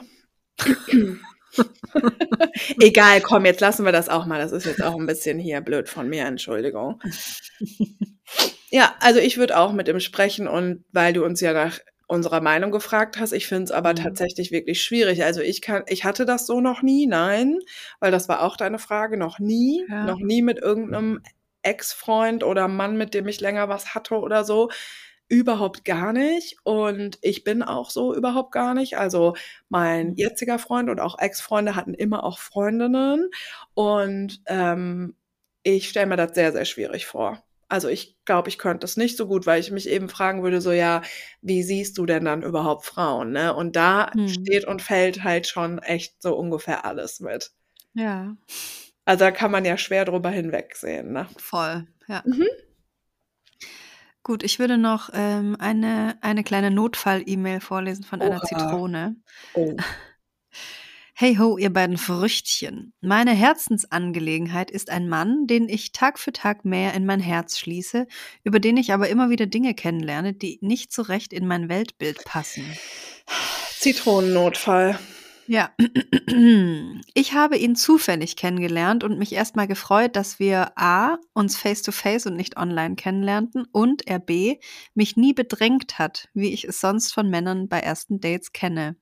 [SPEAKER 2] Egal, komm, jetzt lassen wir das auch mal. Das ist jetzt auch 'n bisschen hier blöd von mir, Entschuldigung. Ja, also ich würde auch mit ihm sprechen und weil du uns ja nach unserer Meinung gefragt hast, ich finde es aber
[SPEAKER 3] Mhm.
[SPEAKER 2] tatsächlich wirklich schwierig. Also, ich hatte das so noch nie, nein, weil das war auch deine Frage, noch
[SPEAKER 3] Ja.
[SPEAKER 2] nie mit irgend 'nem Ex-Freund oder Mann, mit dem ich länger was hatte oder so, überhaupt gar nicht. Und ich bin auch so überhaupt gar nicht. Also, mein
[SPEAKER 3] Mhm.
[SPEAKER 2] jetziger Freund und auch Ex-Freunde hatten immer auch Freundinnen und, ich stelle mir das sehr, sehr schwierig vor. Also, ich glaube, ich könnte das nicht so gut, weil ich mich eben fragen würde, so: „Ja, wie siehst du denn dann überhaupt Frauen“, ne? Und da
[SPEAKER 3] Mhm.
[SPEAKER 2] steht und fällt halt schon echt so ungefähr alles mit.
[SPEAKER 3] Ja,
[SPEAKER 2] Also, da kann man ja schwer drüber hinwegsehen, ne?
[SPEAKER 3] voll, ja.
[SPEAKER 2] Mhm.
[SPEAKER 3] Gut, ich würde noch, eine kleine Notfall-E-Mail vorlesen von einer
[SPEAKER 2] Oha.
[SPEAKER 3] Zitrone.
[SPEAKER 2] Oh.
[SPEAKER 3] Hey ho, ihr beiden Früchtchen. Meine Herzensangelegenheit ist ein Mann, den ich Tag für Tag mehr in mein Herz schließe, über den ich aber immer wieder Dinge kennenlerne, die nicht so recht in mein Weltbild passen.
[SPEAKER 2] Zitronennotfall.
[SPEAKER 3] Ja, ich habe ihn zufällig kennengelernt und mich erstmal gefreut, dass wir A, uns face-to-face und nicht online kennenlernten und er B, mich nie bedrängt hat, wie ich es sonst von Männern bei ersten Dates kenne.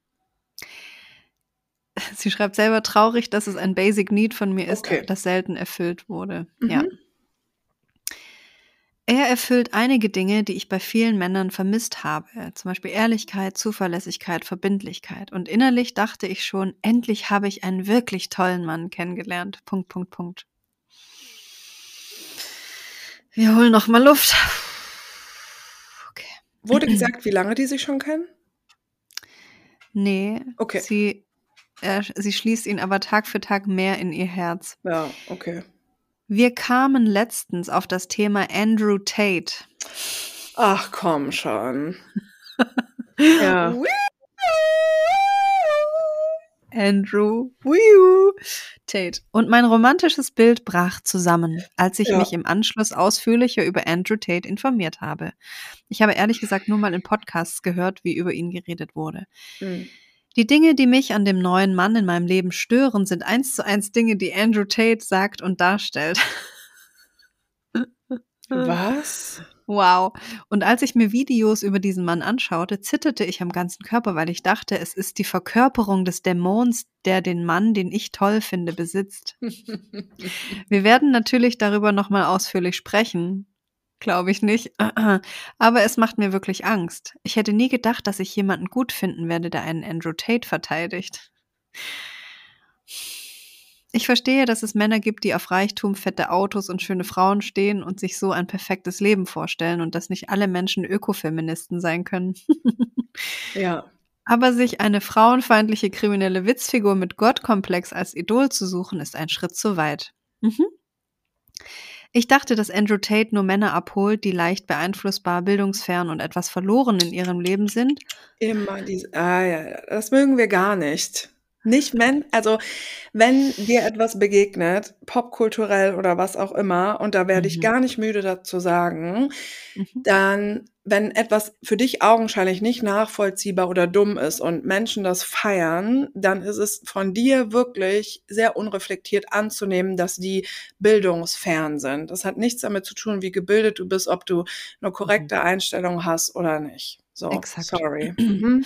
[SPEAKER 3] Sie schreibt selber traurig, dass es ein Basic Need von mir ist,
[SPEAKER 2] Okay.
[SPEAKER 3] das selten erfüllt wurde. Ja.
[SPEAKER 2] Mhm.
[SPEAKER 3] Er erfüllt einige Dinge, die ich bei vielen Männern vermisst habe, zum Beispiel Ehrlichkeit, Zuverlässigkeit, Verbindlichkeit. Und innerlich dachte ich schon, endlich habe ich einen wirklich tollen Mann kennengelernt. Punkt, Punkt, Punkt. Wir holen noch mal Luft. Okay.
[SPEAKER 2] Wurde gesagt, wie lange die sich schon kennen?
[SPEAKER 3] Nee,
[SPEAKER 2] Okay.
[SPEAKER 3] sie schließt ihn aber Tag für Tag mehr in ihr Herz.
[SPEAKER 2] Ja, okay.
[SPEAKER 3] Wir kamen letztens auf das Thema Andrew Tate.
[SPEAKER 2] Ach, komm schon. Ja.
[SPEAKER 3] Andrew Tate. Und mein romantisches Bild brach zusammen, als ich
[SPEAKER 2] Ja.
[SPEAKER 3] mich im Anschluss ausführlicher über Andrew Tate informiert habe. Ich habe ehrlich gesagt nur mal in Podcasts gehört, wie über ihn geredet wurde.
[SPEAKER 2] Mhm.
[SPEAKER 3] Die Dinge, die mich an dem neuen Mann in meinem Leben stören, sind 1:1 Dinge, die Andrew Tate sagt und darstellt.
[SPEAKER 2] Was?
[SPEAKER 3] Wow. Und als ich mir Videos über diesen Mann anschaute, zitterte ich am ganzen Körper, weil ich dachte, es ist die Verkörperung des Dämons, der den Mann, den ich toll finde, besitzt. Wir werden natürlich darüber nochmal ausführlich sprechen. Glaube ich nicht. Aber es macht mir wirklich Angst. Ich hätte nie gedacht, dass ich jemanden gut finden werde, der einen Andrew Tate verteidigt. Ich verstehe, dass es Männer gibt, die auf Reichtum, fette Autos und schöne Frauen stehen und sich so ein perfektes Leben vorstellen und dass nicht alle Menschen Ökofeministen sein können.
[SPEAKER 2] Ja.
[SPEAKER 3] Aber sich eine frauenfeindliche kriminelle Witzfigur mit Gottkomplex als Idol zu suchen, ist ein Schritt zu weit. Mhm. Ich dachte, dass Andrew Tate nur Männer abholt, die leicht beeinflussbar, bildungsfern und etwas verloren in ihrem Leben sind.
[SPEAKER 2] Immer diese ja, das mögen wir gar nicht. Nicht also, wenn dir etwas begegnet, popkulturell oder was auch immer, und da werde ich gar nicht müde, das zu sagen,
[SPEAKER 3] Mhm.
[SPEAKER 2] dann wenn etwas für dich augenscheinlich nicht nachvollziehbar oder dumm ist und Menschen das feiern, dann ist es von dir wirklich sehr unreflektiert anzunehmen, dass die bildungsfern sind. Das hat nichts damit zu tun, wie gebildet du bist, ob du 'ne korrekte Einstellung hast oder nicht. So,
[SPEAKER 3] Exakt.
[SPEAKER 2] sorry. Mhm.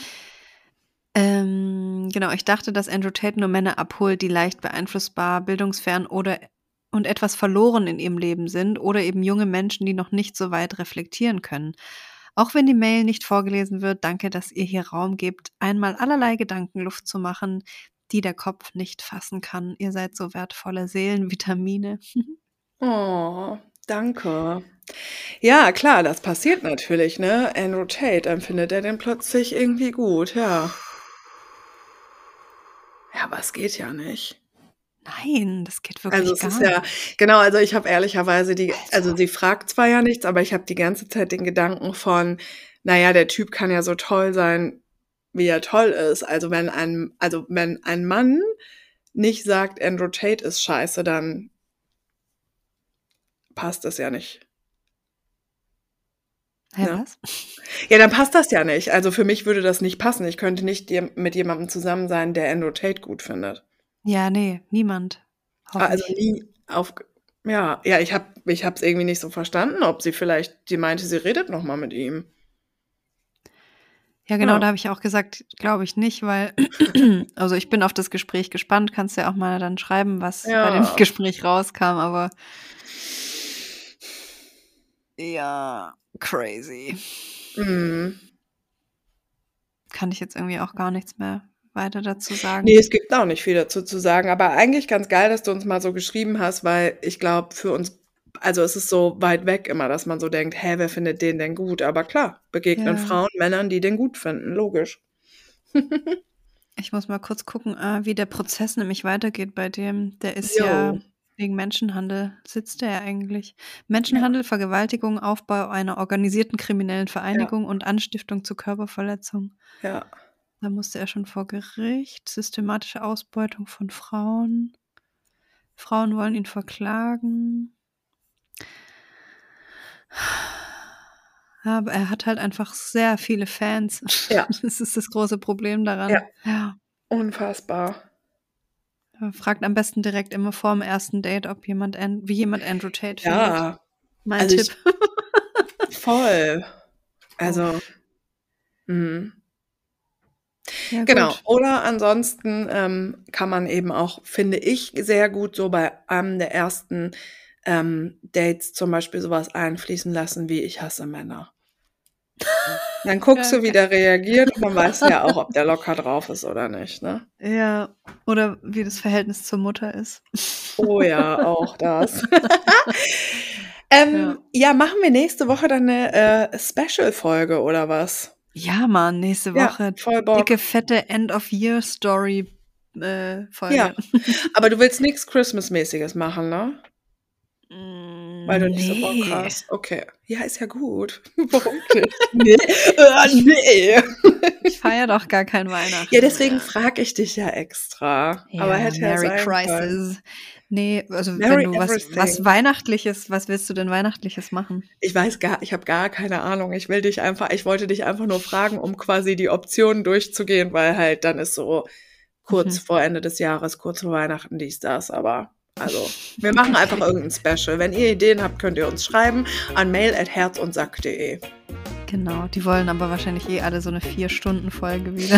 [SPEAKER 3] Genau, ich dachte, dass Andrew Tate nur Männer abholt, die leicht beeinflussbar, bildungsfern und etwas verloren in ihrem Leben sind oder eben junge Menschen, die noch nicht so weit reflektieren können. Auch wenn die Mail nicht vorgelesen wird, danke, dass ihr hier Raum gebt, einmal allerlei Gedankenluft zu machen, die der Kopf nicht fassen kann. Ihr seid so wertvolle Seelenvitamine.
[SPEAKER 2] Oh, danke. Ja, klar, das passiert natürlich, ne? Andrew Tate, dann findet er den plötzlich irgendwie gut, ja. Ja, aber es geht ja nicht.
[SPEAKER 3] Nein, das geht wirklich
[SPEAKER 2] Also es
[SPEAKER 3] gar
[SPEAKER 2] ist
[SPEAKER 3] nicht.
[SPEAKER 2] ja, genau, also ich habe ehrlicherweise also sie fragt zwar ja nichts, aber ich habe die ganze Zeit den Gedanken von, naja, der Typ kann ja so toll sein, wie er toll ist. Also wenn ein Mann nicht sagt, Andrew Tate ist scheiße, dann passt das ja nicht.
[SPEAKER 3] Hä,
[SPEAKER 2] Ne?
[SPEAKER 3] was?
[SPEAKER 2] Ja, dann passt das ja nicht. Also für mich würde das nicht passen. Ich könnte nicht mit jemandem zusammen sein, der Andrew Tate gut findet.
[SPEAKER 3] Ja, nee, niemand. Hoffe
[SPEAKER 2] Also
[SPEAKER 3] ich.
[SPEAKER 2] nie ja, ich hab's irgendwie nicht so verstanden, ob sie meinte, sie redet noch mal mit ihm.
[SPEAKER 3] Ja, genau,
[SPEAKER 2] Ja.
[SPEAKER 3] da habe ich auch gesagt, glaube ich nicht, weil, also ich bin auf das Gespräch gespannt, kannst ja auch mal dann schreiben, was bei dem
[SPEAKER 2] Ja.
[SPEAKER 3] Gespräch rauskam, aber ja, crazy.
[SPEAKER 2] Mhm.
[SPEAKER 3] Kann ich jetzt irgendwie auch gar nichts mehr weiter dazu sagen.
[SPEAKER 2] Nee, es gibt auch nicht viel dazu zu sagen, aber eigentlich ganz geil, dass du uns mal so geschrieben hast, weil ich glaube, für uns, also es ist so weit weg immer, dass man so denkt, hä, wer findet den denn gut? Aber klar, begegnen
[SPEAKER 3] Ja.
[SPEAKER 2] Frauen Männern, die den gut finden, logisch.
[SPEAKER 3] Ich muss mal kurz gucken, wie der Prozess nämlich weitergeht bei dem. Der ist
[SPEAKER 2] Jo.
[SPEAKER 3] ja wegen Menschenhandel, sitzt der ja eigentlich. Menschenhandel, Vergewaltigung, Aufbau einer organisierten kriminellen Vereinigung und Anstiftung zu Körperverletzung.
[SPEAKER 2] Ja.
[SPEAKER 3] Da musste er schon vor Gericht. Systematische Ausbeutung von Frauen. Frauen wollen ihn verklagen. Aber er hat halt einfach sehr viele Fans.
[SPEAKER 2] Ja.
[SPEAKER 3] Das ist das große Problem daran.
[SPEAKER 2] Ja.
[SPEAKER 3] Ja.
[SPEAKER 2] Unfassbar.
[SPEAKER 3] Er fragt am besten direkt immer vor dem ersten Date, ob jemand Andrew Tate findet.
[SPEAKER 2] Ja,
[SPEAKER 3] Mein
[SPEAKER 2] also
[SPEAKER 3] Tipp.
[SPEAKER 2] voll. Also,
[SPEAKER 3] Ja,
[SPEAKER 2] genau.
[SPEAKER 3] gut.
[SPEAKER 2] Oder ansonsten kann man eben auch, finde ich, sehr gut so bei einem der ersten Dates zum Beispiel sowas einfließen lassen wie ich hasse Männer. Dann guckst du, wie der reagiert und dann weißt du ja auch, ob der locker drauf ist oder nicht, ne?
[SPEAKER 3] Ja, oder wie das Verhältnis zur Mutter ist.
[SPEAKER 2] Oh ja, auch das.
[SPEAKER 3] Ja.
[SPEAKER 2] Ja, machen wir nächste Woche dann eine Special-Folge oder was?
[SPEAKER 3] Ja, Mann, nächste
[SPEAKER 2] Ja,
[SPEAKER 3] Woche.
[SPEAKER 2] voll Bock.
[SPEAKER 3] Dicke, fette End-of-Year-Story Folge.
[SPEAKER 2] Ja, aber du willst nichts Christmas-mäßiges machen, ne? Weil du nicht so Bock hast. Okay. Ja, ist ja gut. Warum nicht? Nee.
[SPEAKER 3] Ich feiere doch gar kein Weihnachten.
[SPEAKER 2] Ja, deswegen frage ich dich ja extra.
[SPEAKER 3] Ja,
[SPEAKER 2] aber hätte ja
[SPEAKER 3] Merry
[SPEAKER 2] sein können.
[SPEAKER 3] Crisis. Nee, also
[SPEAKER 2] Merry
[SPEAKER 3] wenn du was
[SPEAKER 2] everything.
[SPEAKER 3] Weihnachtliches, was willst du denn Weihnachtliches machen?
[SPEAKER 2] Ich habe gar keine Ahnung. Ich wollte dich einfach nur fragen, um quasi die Optionen durchzugehen, weil halt dann ist so kurz vor Ende des Jahres, kurz vor Weihnachten dies, das, aber also, wir machen einfach irgendein Special. Wenn ihr Ideen habt, könnt ihr uns schreiben an mail@herzundsack.de.
[SPEAKER 3] Genau, die wollen aber wahrscheinlich alle so eine 4-Stunden-Folge wieder.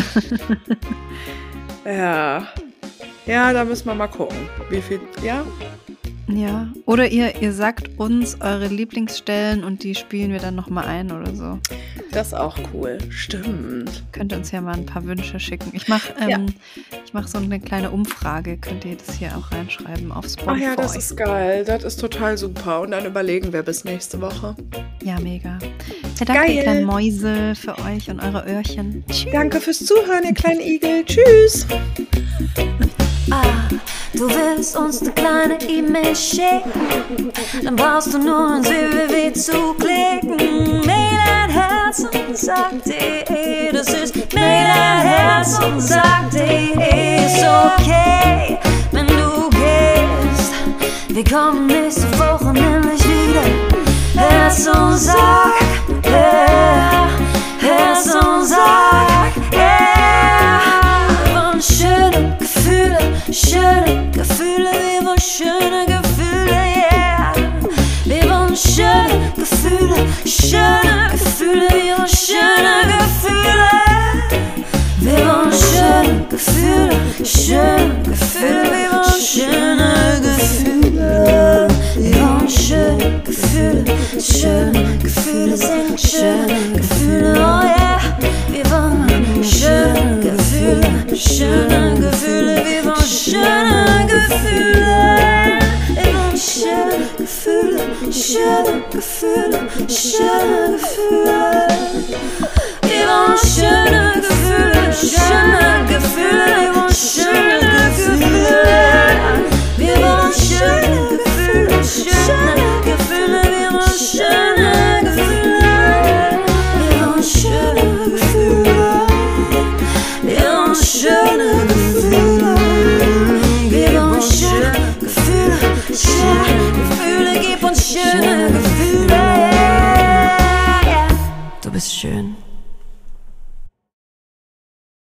[SPEAKER 2] Ja, da müssen wir mal gucken. Wie viel, ja?
[SPEAKER 3] Ja, oder ihr sagt uns eure Lieblingsstellen und die spielen wir dann nochmal ein oder so.
[SPEAKER 2] Das ist auch cool. Stimmt.
[SPEAKER 3] Könnt ihr uns ja mal ein paar Wünsche schicken. Ich mache so eine kleine Umfrage. Könnt ihr das hier auch reinschreiben auf Spotify?
[SPEAKER 2] Ach ja, das ist geil. Das ist total super. Und dann überlegen wir bis nächste Woche.
[SPEAKER 3] Ja, mega. Ja, danke,
[SPEAKER 2] Geil.
[SPEAKER 3] ihr kleinen Mäuse, für euch und eure Öhrchen. Tschüss.
[SPEAKER 2] Danke fürs Zuhören, ihr kleinen Igel. Tschüss.
[SPEAKER 4] Du willst uns eine kleine E-Mail schicken, dann brauchst du nur ein www zu klicken. mail@herzundsack.de, das ist mail@herzundsack.de. Ist okay, wenn du gehst, wir kommen nächste Woche nämlich wieder. Herz und Sack, Herz und Sack, wir wollen schöne Gefühle, wir wollen schöne Gefühle, yeah. Wir wollen schöne Gefühle, wir wollen schöne Gefühle. Wir wollen schöne Gefühle, wir wollen schöne Gefühle. Wir wollen schöne Gefühle, singen schöne Gefühle, oh yeah. Wir wollen schöne Gefühle, schöne Gefühle, schöne Gefühle. Wir wollen schöne Gefühle, schöne Gefühle. Wir wollen schöne Gefühle. Wir wollen schöne Gefühle, schöne Gefühle. Wir wollen schöne Gefühle. Wir wollen schöne Gefühle. Wir wollen schöne Gefühle. Wir wollen schöne Gefühle, schöne Gefühle. Gib uns schöne Gefühle.